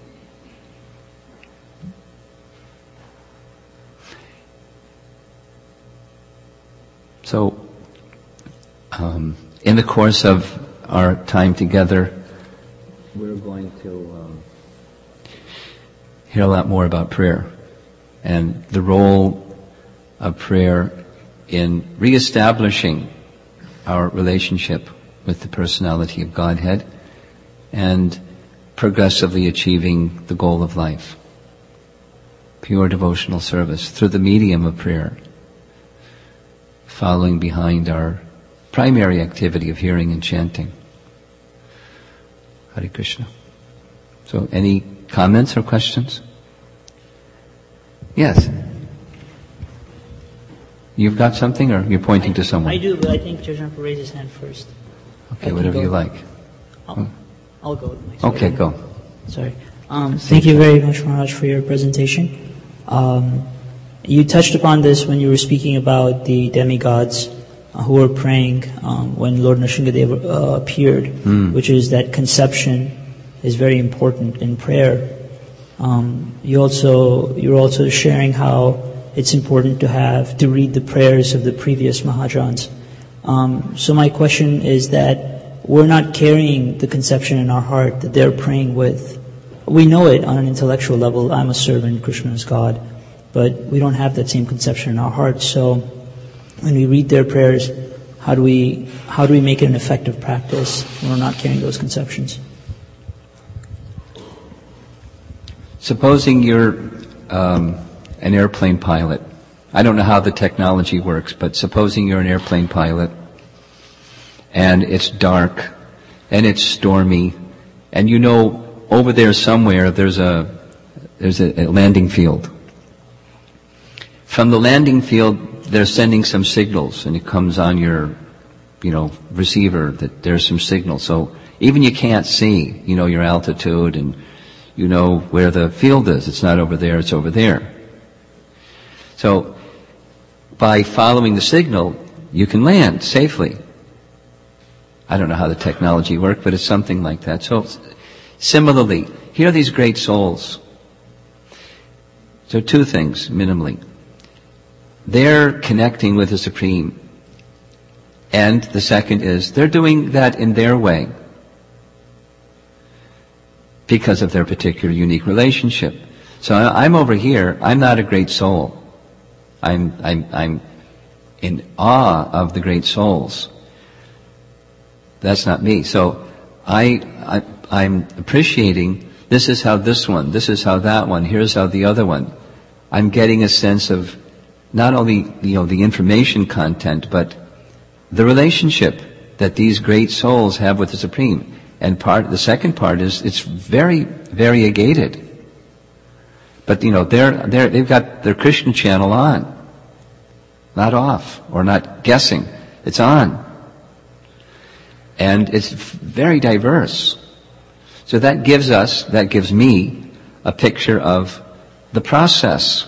So, um, in the course of our time together, we're going to um, hear a lot more about prayer and the role of prayer in reestablishing our relationship with the personality of Godhead and progressively achieving the goal of life, pure devotional service through the medium of prayer, following behind our primary activity of hearing and chanting. Hare Krishna. So, any comments or questions? Yes. You've got something, or you're pointing I, to someone? I do, but I think Chaitanya raise his hand first. Okay, whatever you like. I'll, I'll go. Next Okay, go. Sorry. Um, thank you very much, Maharaj, for your presentation. Um, you touched upon this when you were speaking about the demigods uh, who were praying um, when Lord Nrsingadeva uh, appeared, mm. which is that conception is very important in prayer. Um, you also you're also sharing how it's important to have to read the prayers of the previous Mahajans. Um, so my question is that we're not carrying the conception in our heart that they're praying with. We know it on an intellectual level. I'm a servant, Krishna is God, but we don't have that same conception in our hearts. So when we read their prayers, how do we how do we make it an effective practice when we're not carrying those conceptions? Supposing you're um, an airplane pilot. I don't know how the technology works, but supposing you're an airplane pilot and it's dark and it's stormy and you know over there somewhere there's a there's a, a landing field. From the landing field they're sending some signals and it comes on your you know receiver that there's some signals. So even you can't see, you know your altitude and you know where the field is. It's not over there, it's over there. So, by following the signal, you can land safely. I don't know how the technology works, but it's something like that. So, similarly, here are these great souls. So, two things, minimally. They're connecting with the Supreme. And the second is, they're doing that in their way, because of their particular unique relationship. So I'm over here, I'm not a great soul. I'm, I'm, I'm in awe of the great souls. That's not me. So I, I, I'm appreciating, this is how this one, this is how that one, here's how the other one. I'm getting a sense of not only, you know, the information content, but the relationship that these great souls have with the Supreme. And part, the second part is, it's very variegated. But, you know, they're, they're, they've got their Krishna channel on. Not off, or not guessing. It's on. And it's very diverse. So that gives us, that gives me, a picture of the process.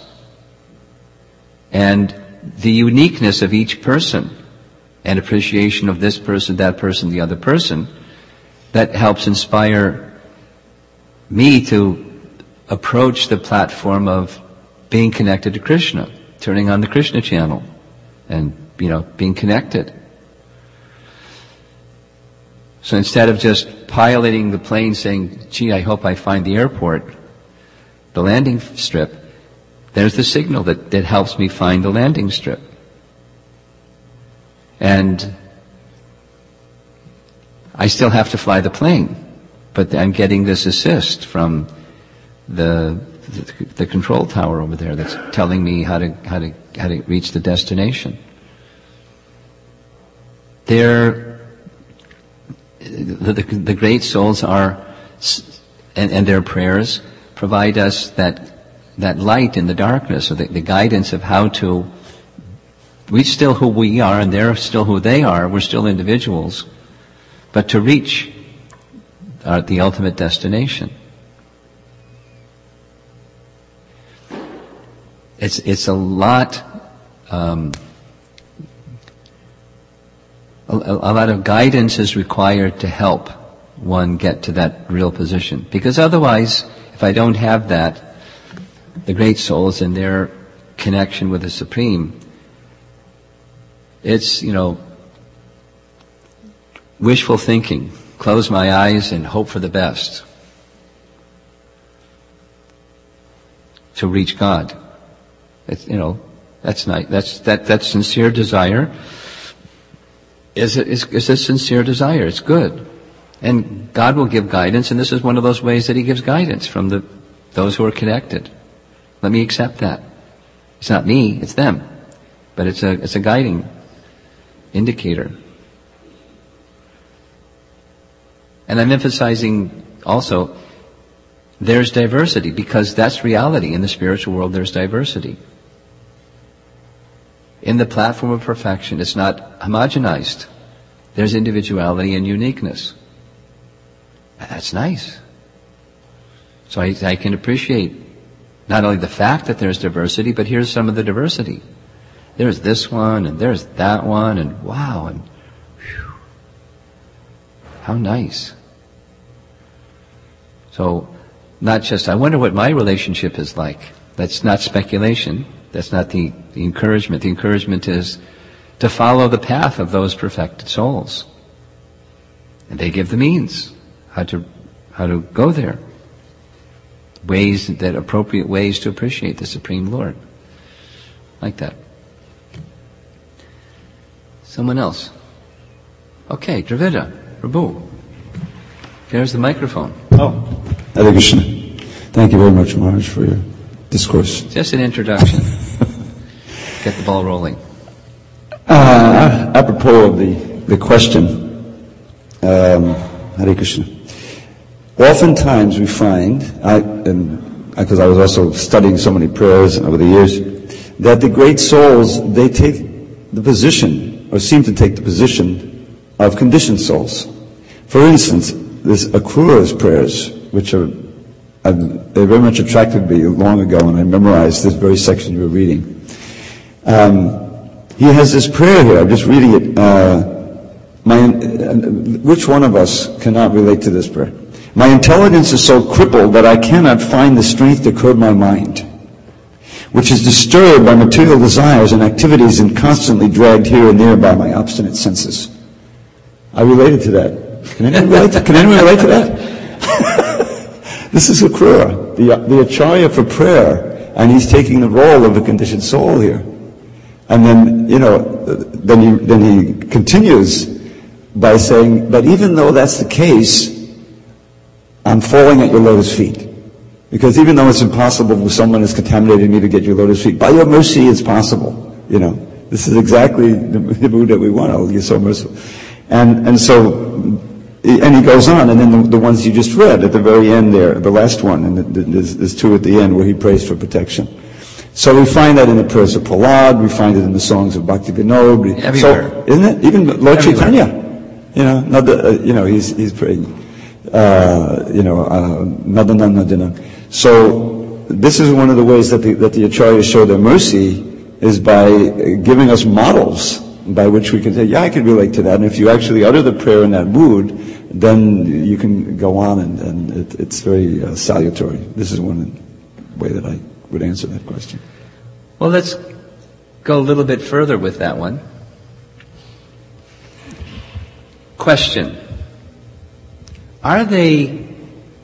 And the uniqueness of each person. And appreciation of this person, that person, the other person. That helps inspire me to approach the platform of being connected to Krishna, turning on the Krishna channel, and, you know, being connected. So instead of just piloting the plane saying, gee, I hope I find the airport, the landing strip, there's the signal that, that helps me find the landing strip. And I still have to fly the plane, but I'm getting this assist from the, the the control tower over there that's telling me how to how to how to reach the destination. They're the, the, the great souls are, and, and their prayers provide us that that light in the darkness, or the, the guidance of how to. We're still who we are, and they're still who they are. We're still individuals. But to reach uh, the ultimate destination. it's, it's a lot, um, a, a lot of guidance is required to help one get to that real position. Because otherwise, if I don't have that, the great souls and their connection with the Supreme, it's, you know, wishful thinking. Close my eyes and hope for the best to reach God. It's, you know, that's nice. That's that that sincere desire is a, is, is a sincere desire. It's good, and God will give guidance. And this is one of those ways that He gives guidance from the those who are connected. Let me accept that. It's not me; it's them, but it's a it's a guiding indicator. And I'm emphasizing also, there's diversity, because that's reality. In the spiritual world, there's diversity. In the platform of perfection, it's not homogenized. There's individuality and uniqueness. That's nice. So I, I can appreciate not only the fact that there's diversity, but here's some of the diversity. There's this one, and there's that one, and wow, and whew, how nice. So, not just, I wonder what my relationship is like. That's not speculation. That's not the, the encouragement. The encouragement is to follow the path of those perfected souls. And they give the means how to, how to go there. Ways, that appropriate ways to appreciate the Supreme Lord. Like that. Someone else. Okay, Dravida, Prabhu. There's the microphone. Oh, Hare Krishna. Thank you very much, Maharaj, for your discourse. Just an introduction. Get the ball rolling. Uh, apropos of the, the question, um, Hare Krishna. Oftentimes we find, I, and because I was also studying so many prayers over the years, that the great souls, they take the position, or seem to take the position of conditioned souls. For instance, this Akrura's prayers, which are, they very much attracted me long ago, and I memorized this very section you were reading. Um, he has this prayer here. I'm just reading it. Uh, my, uh, which one of us cannot relate to this prayer? My intelligence is so crippled that I cannot find the strength to curb my mind, which is disturbed by material desires and activities and constantly dragged here and there by my obstinate senses. I related to that. Can anyone relate to, can anyone relate to that? This is Akrura, the, the Acharya for prayer, and he's taking the role of a conditioned soul here. And then, you know, then he, then he continues by saying, but even though that's the case, I'm falling at your lotus feet. Because even though it's impossible for someone who's contaminated me to get your lotus feet, by your mercy it's possible. You know, this is exactly the, the mood that we want. Oh, you're so merciful. And, and so, and he goes on, and then the, the ones you just read at the very end there, the last one, and the, the, there's, there's two at the end where he prays for protection. So we find that in the prayers of Prahlad, we find it in the songs of Bhakti Vinod. Everywhere. So, isn't it? Even Lord Everywhere. Chaitanya. You know, not the, uh, you know, he's, he's praying, uh, you know, uh, Nadanandana. So, this is one of the ways that the, that the Acharyas show their mercy, is by giving us models by which we can say, yeah, I can relate to that. And if you actually utter the prayer in that mood, then you can go on, and, and it, it's very uh, salutary. This is one way that I would answer that question. Well, let's go a little bit further with that one. Question. Are they,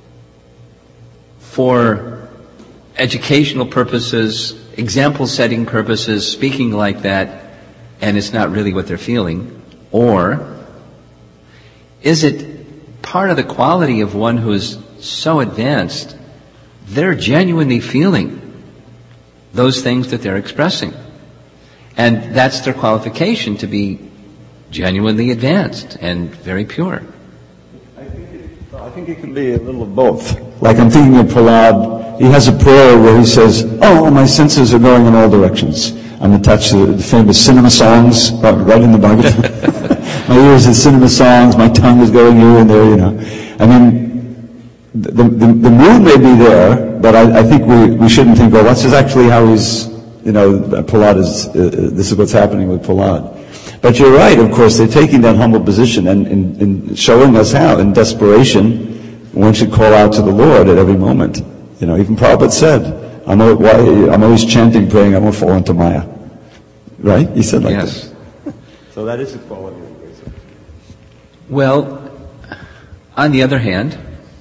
for educational purposes, example-setting purposes, speaking like that, and it's not really what they're feeling? Or is it part of the quality of one who is so advanced, they're genuinely feeling those things that they're expressing? And that's their qualification to be genuinely advanced and very pure. I think it, I think it can be a little of both. Like I'm thinking of Prahlad, he has a prayer where he says, oh, my senses are going in all directions. I'm attached to the famous cinema songs, right in the Bhagavatam. My ears are cinema songs, my tongue is going here and there, you know. I mean, the, the, the mood may be there, but I, I think we, we shouldn't think, oh, that's just actually how he's you know, Prahlad is, uh, this is what's happening with Prahlad. But you're right, of course, they're taking that humble position and, and, and showing us how, in desperation, one should call out to the Lord at every moment. You know, even Prabhupada said, I'm always, why, I'm always chanting, praying, I won't fall into Maya. Right? He said like yes. that. So that is the quality of grace. Well, on the other hand,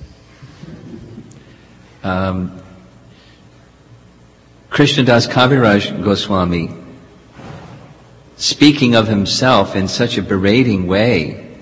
um, Krishnadas Kaviraj Goswami, speaking of himself in such a berating way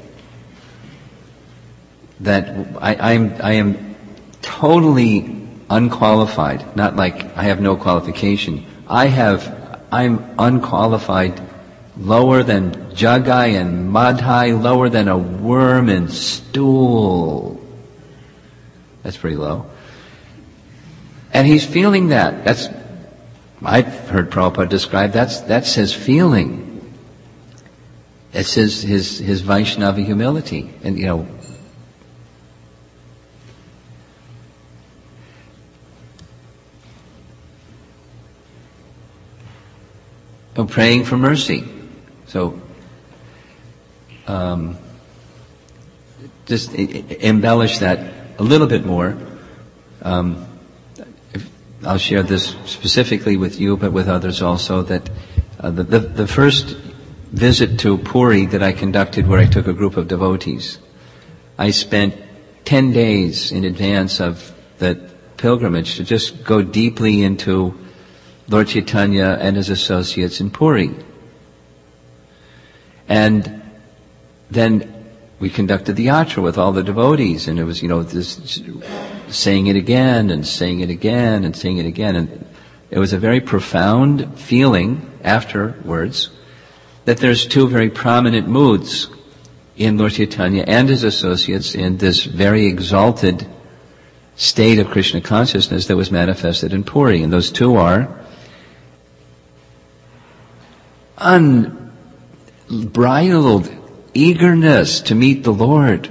that I, I'm, I am totally unqualified, not like I have no qualification. I have, I'm unqualified, lower than Jagai and Madhai, lower than a worm in stool. That's pretty low. And he's feeling that. That's, I've heard Prabhupada describe, that's, that's his feeling. It's his, his, his Vaishnava humility. And, you know, oh, praying for mercy. So, um, just embellish that a little bit more. Um, if, I'll share this specifically with you, but with others also, that uh, the, the, the first visit to Puri that I conducted, where I took a group of devotees, I spent ten days in advance of the pilgrimage to just go deeply into Lord Chaitanya and his associates in Puri. And then we conducted the yatra with all the devotees, and it was, you know, this saying it again and saying it again and saying it again. And it was a very profound feeling afterwards that there's two very prominent moods in Lord Chaitanya and his associates in this very exalted state of Krishna consciousness that was manifested in Puri. And those two are unbridled eagerness to meet the Lord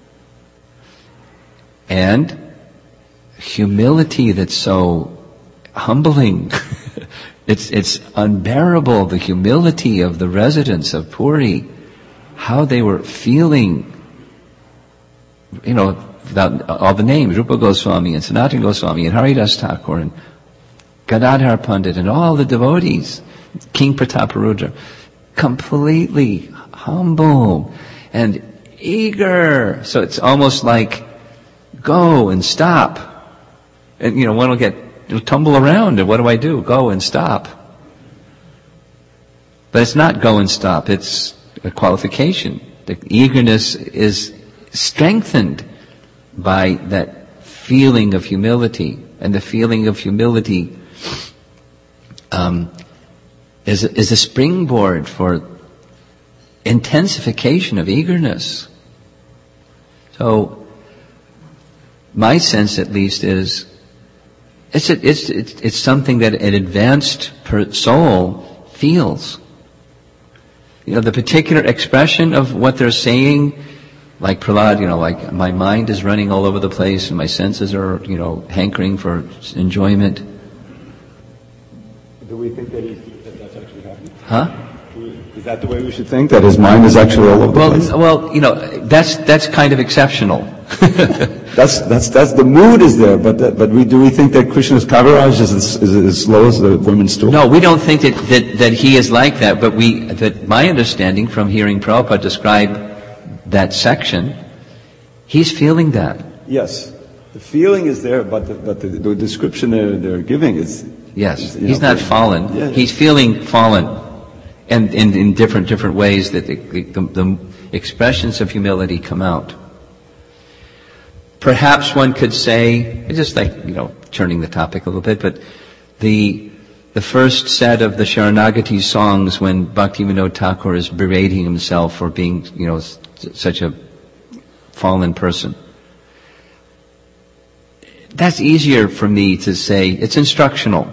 and humility that's so humbling. It's, it's unbearable, the humility of the residents of Puri, how they were feeling, you know, without all the names, Rupa Goswami and Sanatana Goswami and Haridas Thakur and Gadadhar Pandit and all the devotees, King Prataparudra, completely humble and eager. So it's almost like, go and stop. And, you know, one will get, it'll tumble around, and what do I do? Go and stop. But it's not go and stop, it's a qualification. The eagerness is strengthened by that feeling of humility, and the feeling of humility um, is, is a springboard for intensification of eagerness. So, my sense at least is, It's, a, it's it's it's something that an advanced per soul feels. You know, the particular expression of what they're saying, like Prahlad, you know, like my mind is running all over the place and my senses are, you know, hankering for enjoyment. Do we think that, he's, that that's actually happening? Huh? Is that the way we should think? That his mind is actually all over well, the place? Well, you know, that's that's kind of exceptional. That's that's that's the mood is there, but that, but we do we think that Krishna's Kaviraj is as, is as low as the women's stool? No, we don't think that, that that he is like that. But we that my understanding from hearing Prabhupada describe that section, he's feeling that. Yes, the feeling is there, but the, but the, the description they're, they're giving is yes. Is, he's know, not fallen. Yeah, he's feeling fallen, and in in different different ways that the, the, the expressions of humility come out. Perhaps one could say, just like, you know, turning the topic a little bit, but the the first set of the Sharanagati songs when Bhaktivinoda Thakur is berating himself for being, you know, such a fallen person. That's easier for me to say. It's instructional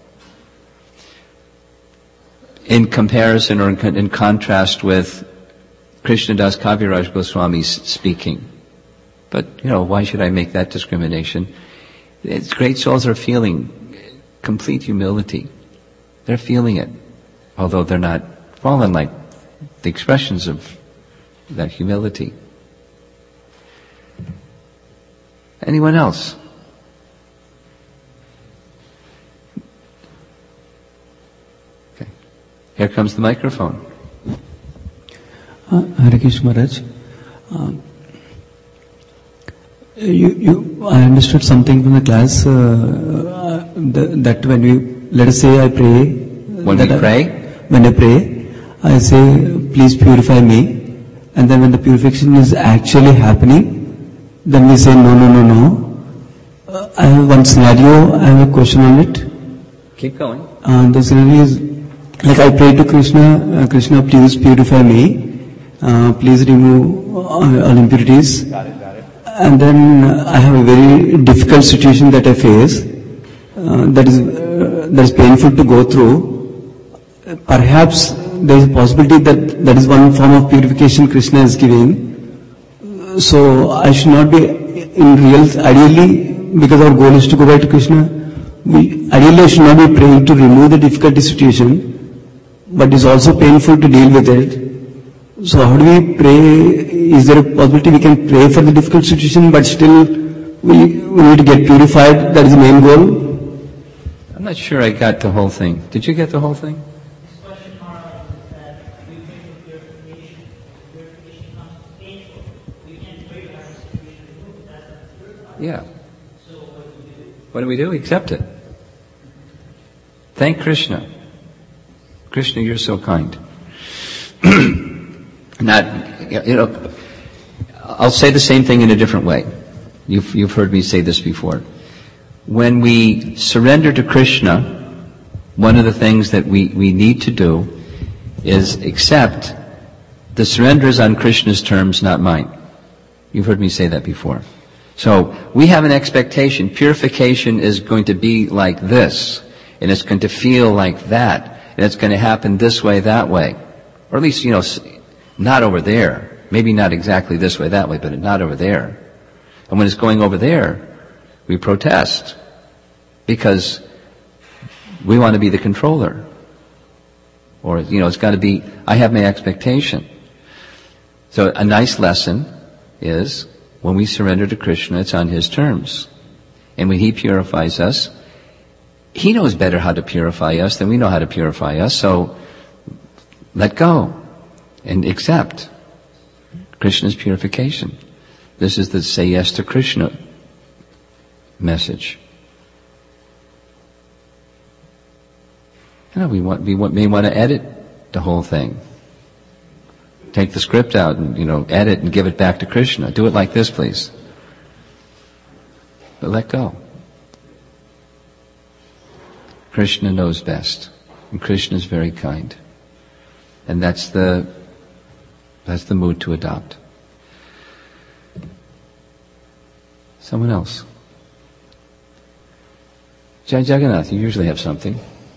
in comparison or in, in contrast with Krishnadas Kaviraj Goswami's speaking. But, you know, why should I make that discrimination? It's great souls are feeling complete humility. They're feeling it, although they're not fallen like the expressions of that humility. Anyone else? Okay. Here comes the microphone. Uh, Hare Krishna Maharaj. Uh, you, you, I understood something from the class uh, uh, the, that when we, let us say I pray. When we pray? I, when I pray, I say, please purify me. And then when the purification is actually happening, then we say, no, no, no, no. Uh, I have one scenario, I have a question on it. Keep going. Uh, the scenario is, like I pray to Krishna, uh, Krishna, please purify me. Uh, please remove all, all impurities. Got it, got it. And then uh, I have a very difficult situation that I face. Uh, that is uh, that is painful to go through. Uh, perhaps there is a possibility that that is one form of purification Krishna is giving. Uh, so I should not be in real, ideally, because our goal is to go back to Krishna, we ideally should not be praying to remove the difficult situation, but it's also painful to deal with it. So how do we pray? Is there a possibility we can pray for the difficult situation, but still we, we need to get purified? That is the main goal. I'm not sure I got the whole thing. Did you get the whole thing? His question, Maharaj, is that we pray for purification. Purification comes painful. We can't pray to have a situation removed. That's not purified. Yeah. So what do we do? What do we do? Accept it. Thank Krishna. Krishna, you're so kind. Not, you know, I'll say the same thing in a different way. You've, you've heard me say this before. When we surrender to Krishna, one of the things that we, we need to do is accept the surrender is on Krishna's terms, not mine. You've heard me say that before. So we have an expectation. Purification is going to be like this, and it's going to feel like that, and it's going to happen this way, that way. Or at least, you know, not over there. Maybe not exactly this way, that way, but not over there. And when it's going over there, we protest because we want to be the controller. Or, you know, it's got to be, I have my expectation. So a nice lesson is when we surrender to Krishna, it's on His terms. And when He purifies us, He knows better how to purify us than we know how to purify us. So let go and accept Krishna's purification. This is the say yes to Krishna message. You know, we want, we want, may want to edit the whole thing. Take the script out and, you know, edit and give it back to Krishna. Do it like this, please. But let go. Krishna knows best. And Krishna is very kind. And that's the, that's the mood to adopt. Someone else. Jai Jagannath, you usually have something.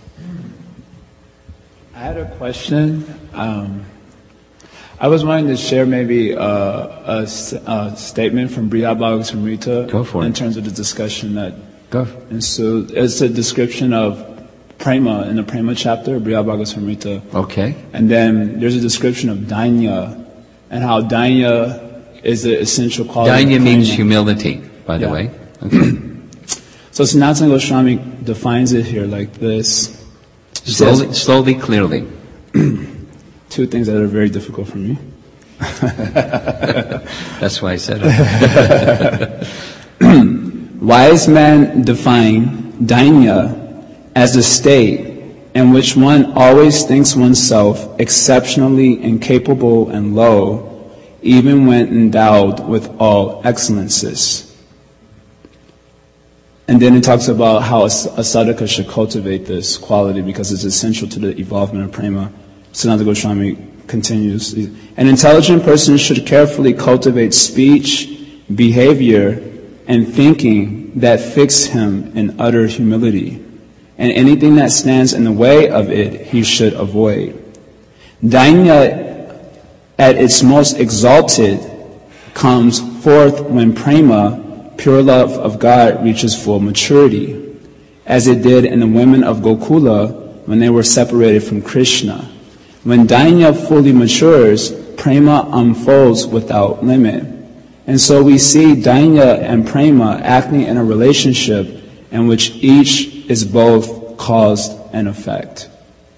I had a question. Um, I was wanting to share maybe a, a, a statement from Brihad-bhagavatamrita. Go for it. In terms of the discussion that Go. And so it's a description of prema in the prema chapter, Brihad-bhagavatamrita. Okay. And then there's a description of dainya and how dainya is the essential quality. Dainya of means prema. humility, by the Yeah. way. Okay. So Sanatana Goswami defines it here like this. He Slowly, says slowly, clearly. two things that are very difficult for me. That's why I said it. Wise men define dainya as a state in which one always thinks oneself exceptionally incapable and low, even when endowed with all excellences. And then it talks about how a, a sadhaka should cultivate this quality because it's essential to the evolvement of prema. Sanatana Goswami continues, an intelligent person should carefully cultivate speech, behavior, and thinking that fix him in utter humility, and anything that stands in the way of it he should avoid. Dainya at its most exalted comes forth when prema, pure love of God, reaches full maturity, as it did in the women of Gokula when they were separated from Krishna. When Dainya fully matures, prema unfolds without limit. And so we see Dainya and prema acting in a relationship in which each is both cause and effect.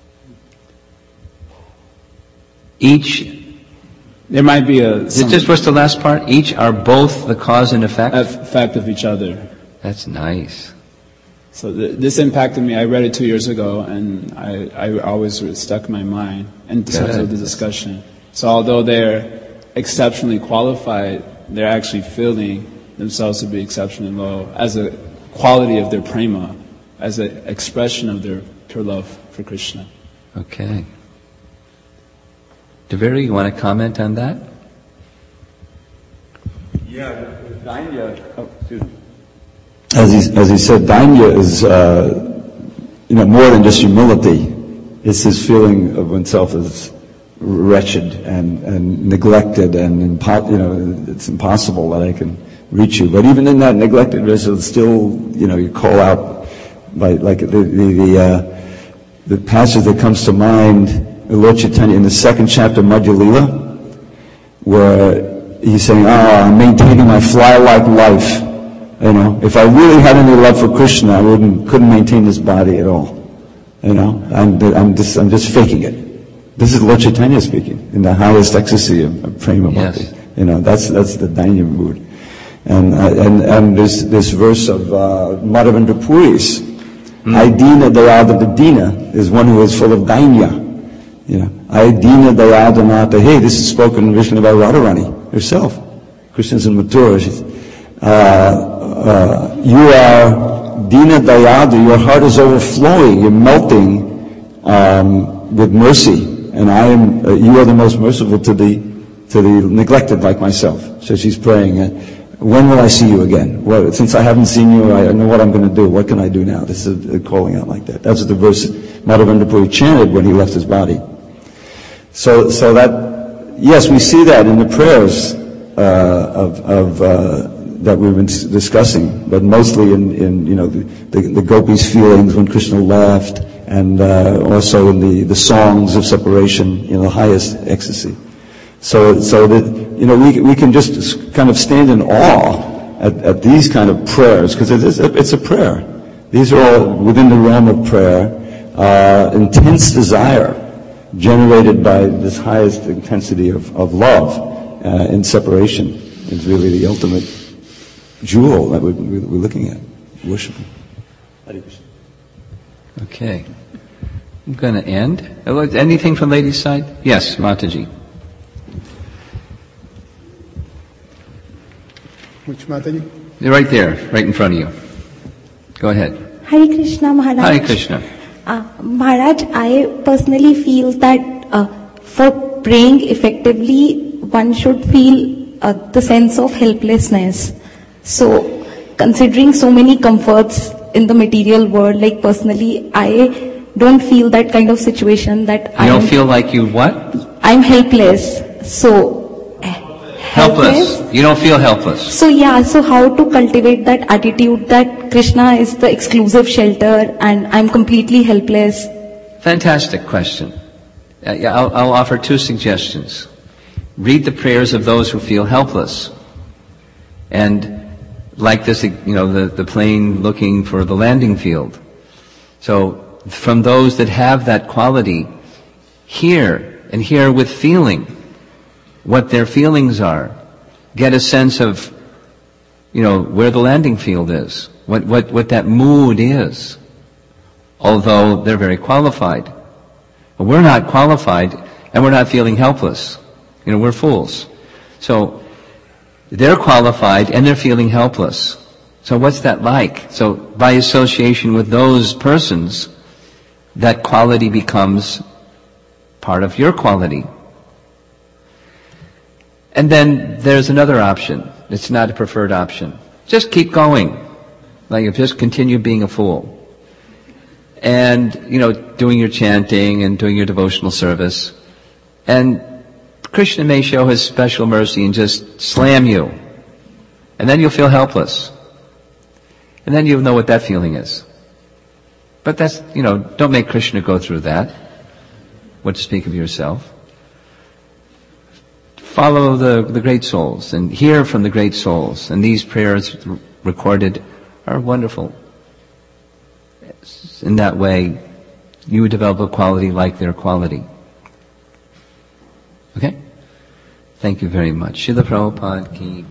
Each, there might be a... Some, just what's the last part? Each are both the cause and effect? Effect of each other. That's nice. So th- this impacted me. I read it two years ago, and I, I always stuck in my mind in terms of the discussion. So although they're exceptionally qualified, they're actually feeling themselves to be exceptionally low as a quality of their prema, as an expression of their pure love for Krishna. Okay. Deveri, you want to comment on that? Yeah, Dainya. Oh, excuse me. As he, as he said, Dainya is, uh, you know, more than just humility. It's his feeling of oneself as wretched and, and neglected and, impo- you know, it's impossible that I can reach you. But even in that neglected vessel, still, you know, you call out by, like, the, the, the, uh, the passage that comes to mind, Lord Chaitanya, in the second chapter of Madhya Lila, where he's saying, ah, I'm maintaining my fly-like life. You know, if I really had any love for Krishna, I wouldn't, couldn't maintain this body at all. You know, I'm, I'm just, I'm just faking it. This is Lord Chaitanya speaking, in the highest ecstasy of, of prema bhakti. Yes. You know, that's, that's the Dainya mood. And, uh, and, and this, this verse of, uh, Madhavendra Puri's, Aidina Dayada Vidina, is one who is full of Dainya. You know, Aidina Dayada Nata, hey, this is spoken originally by Radharani herself. Krishna's in Mathura. She's, uh, uh, you are Dina Dayada, your heart is overflowing, you're melting, um, with mercy. And I am, uh, you are the most merciful to the, to the neglected like myself. So she's praying, uh, when will I see you again? Well, since I haven't seen you, I know what I'm going to do. What can I do now? This is a, a calling out like that. That's what the verse Madhavendra Puri chanted when he left his body. So, so that, yes, we see that in the prayers, uh, of, of, uh, that we've been discussing, but mostly in, in you know, the, the, the gopis' feelings when Krishna left, and uh, also in the, the songs of separation, you know, the highest ecstasy. So, so that, you know, we we can just kind of stand in awe at, at these kind of prayers, because it is a, it's a prayer. These are all within the realm of prayer, uh, intense desire generated by this highest intensity of, of love uh, in separation is really the ultimate jewel that we're, we're looking at, worshiping. Okay. I'm going to end. Anything from ladies' side? Yes, Mataji. Which Mataji? They're right there, right in front of you. Go ahead. Hare Krishna, Maharaj. Hare Krishna. Uh, Maharaj, I personally feel that uh, for praying effectively, one should feel uh, the sense of helplessness. So, considering so many comforts in the material world, like personally, I don't feel that kind of situation that I You don't am, feel like you what? I'm helpless. So, Helpless. helpless. You don't feel helpless. So yeah, so how to cultivate that attitude that Krishna is the exclusive shelter and I'm completely helpless? Fantastic question. Uh, yeah, I'll, I'll offer two suggestions. Read the prayers of those who feel helpless. And like this, you know, the, the plane looking for the landing field. So from those that have that quality, hear and hear with feeling what their feelings are. Get a sense of, you know, where the landing field is, what, what, what that mood is. Although they're very qualified. But we're not qualified and we're not feeling helpless. You know, we're fools. So, they're qualified and they're feeling helpless. So what's that like? So by association with those persons, that quality becomes part of your quality. And then there's another option. It's not a preferred option. Just keep going. Like just continue being a fool. And, you know, doing your chanting and doing your devotional service. And Krishna may show his special mercy and just slam you. And then you'll feel helpless. And then you'll know what that feeling is. But that's, you know, don't make Krishna go through that. What to speak of yourself. Follow the, the great souls and hear from the great souls. And these prayers recorded are wonderful. In that way, you would develop a quality like their quality. Okay? Thank you very much. Srila Prabhupada ki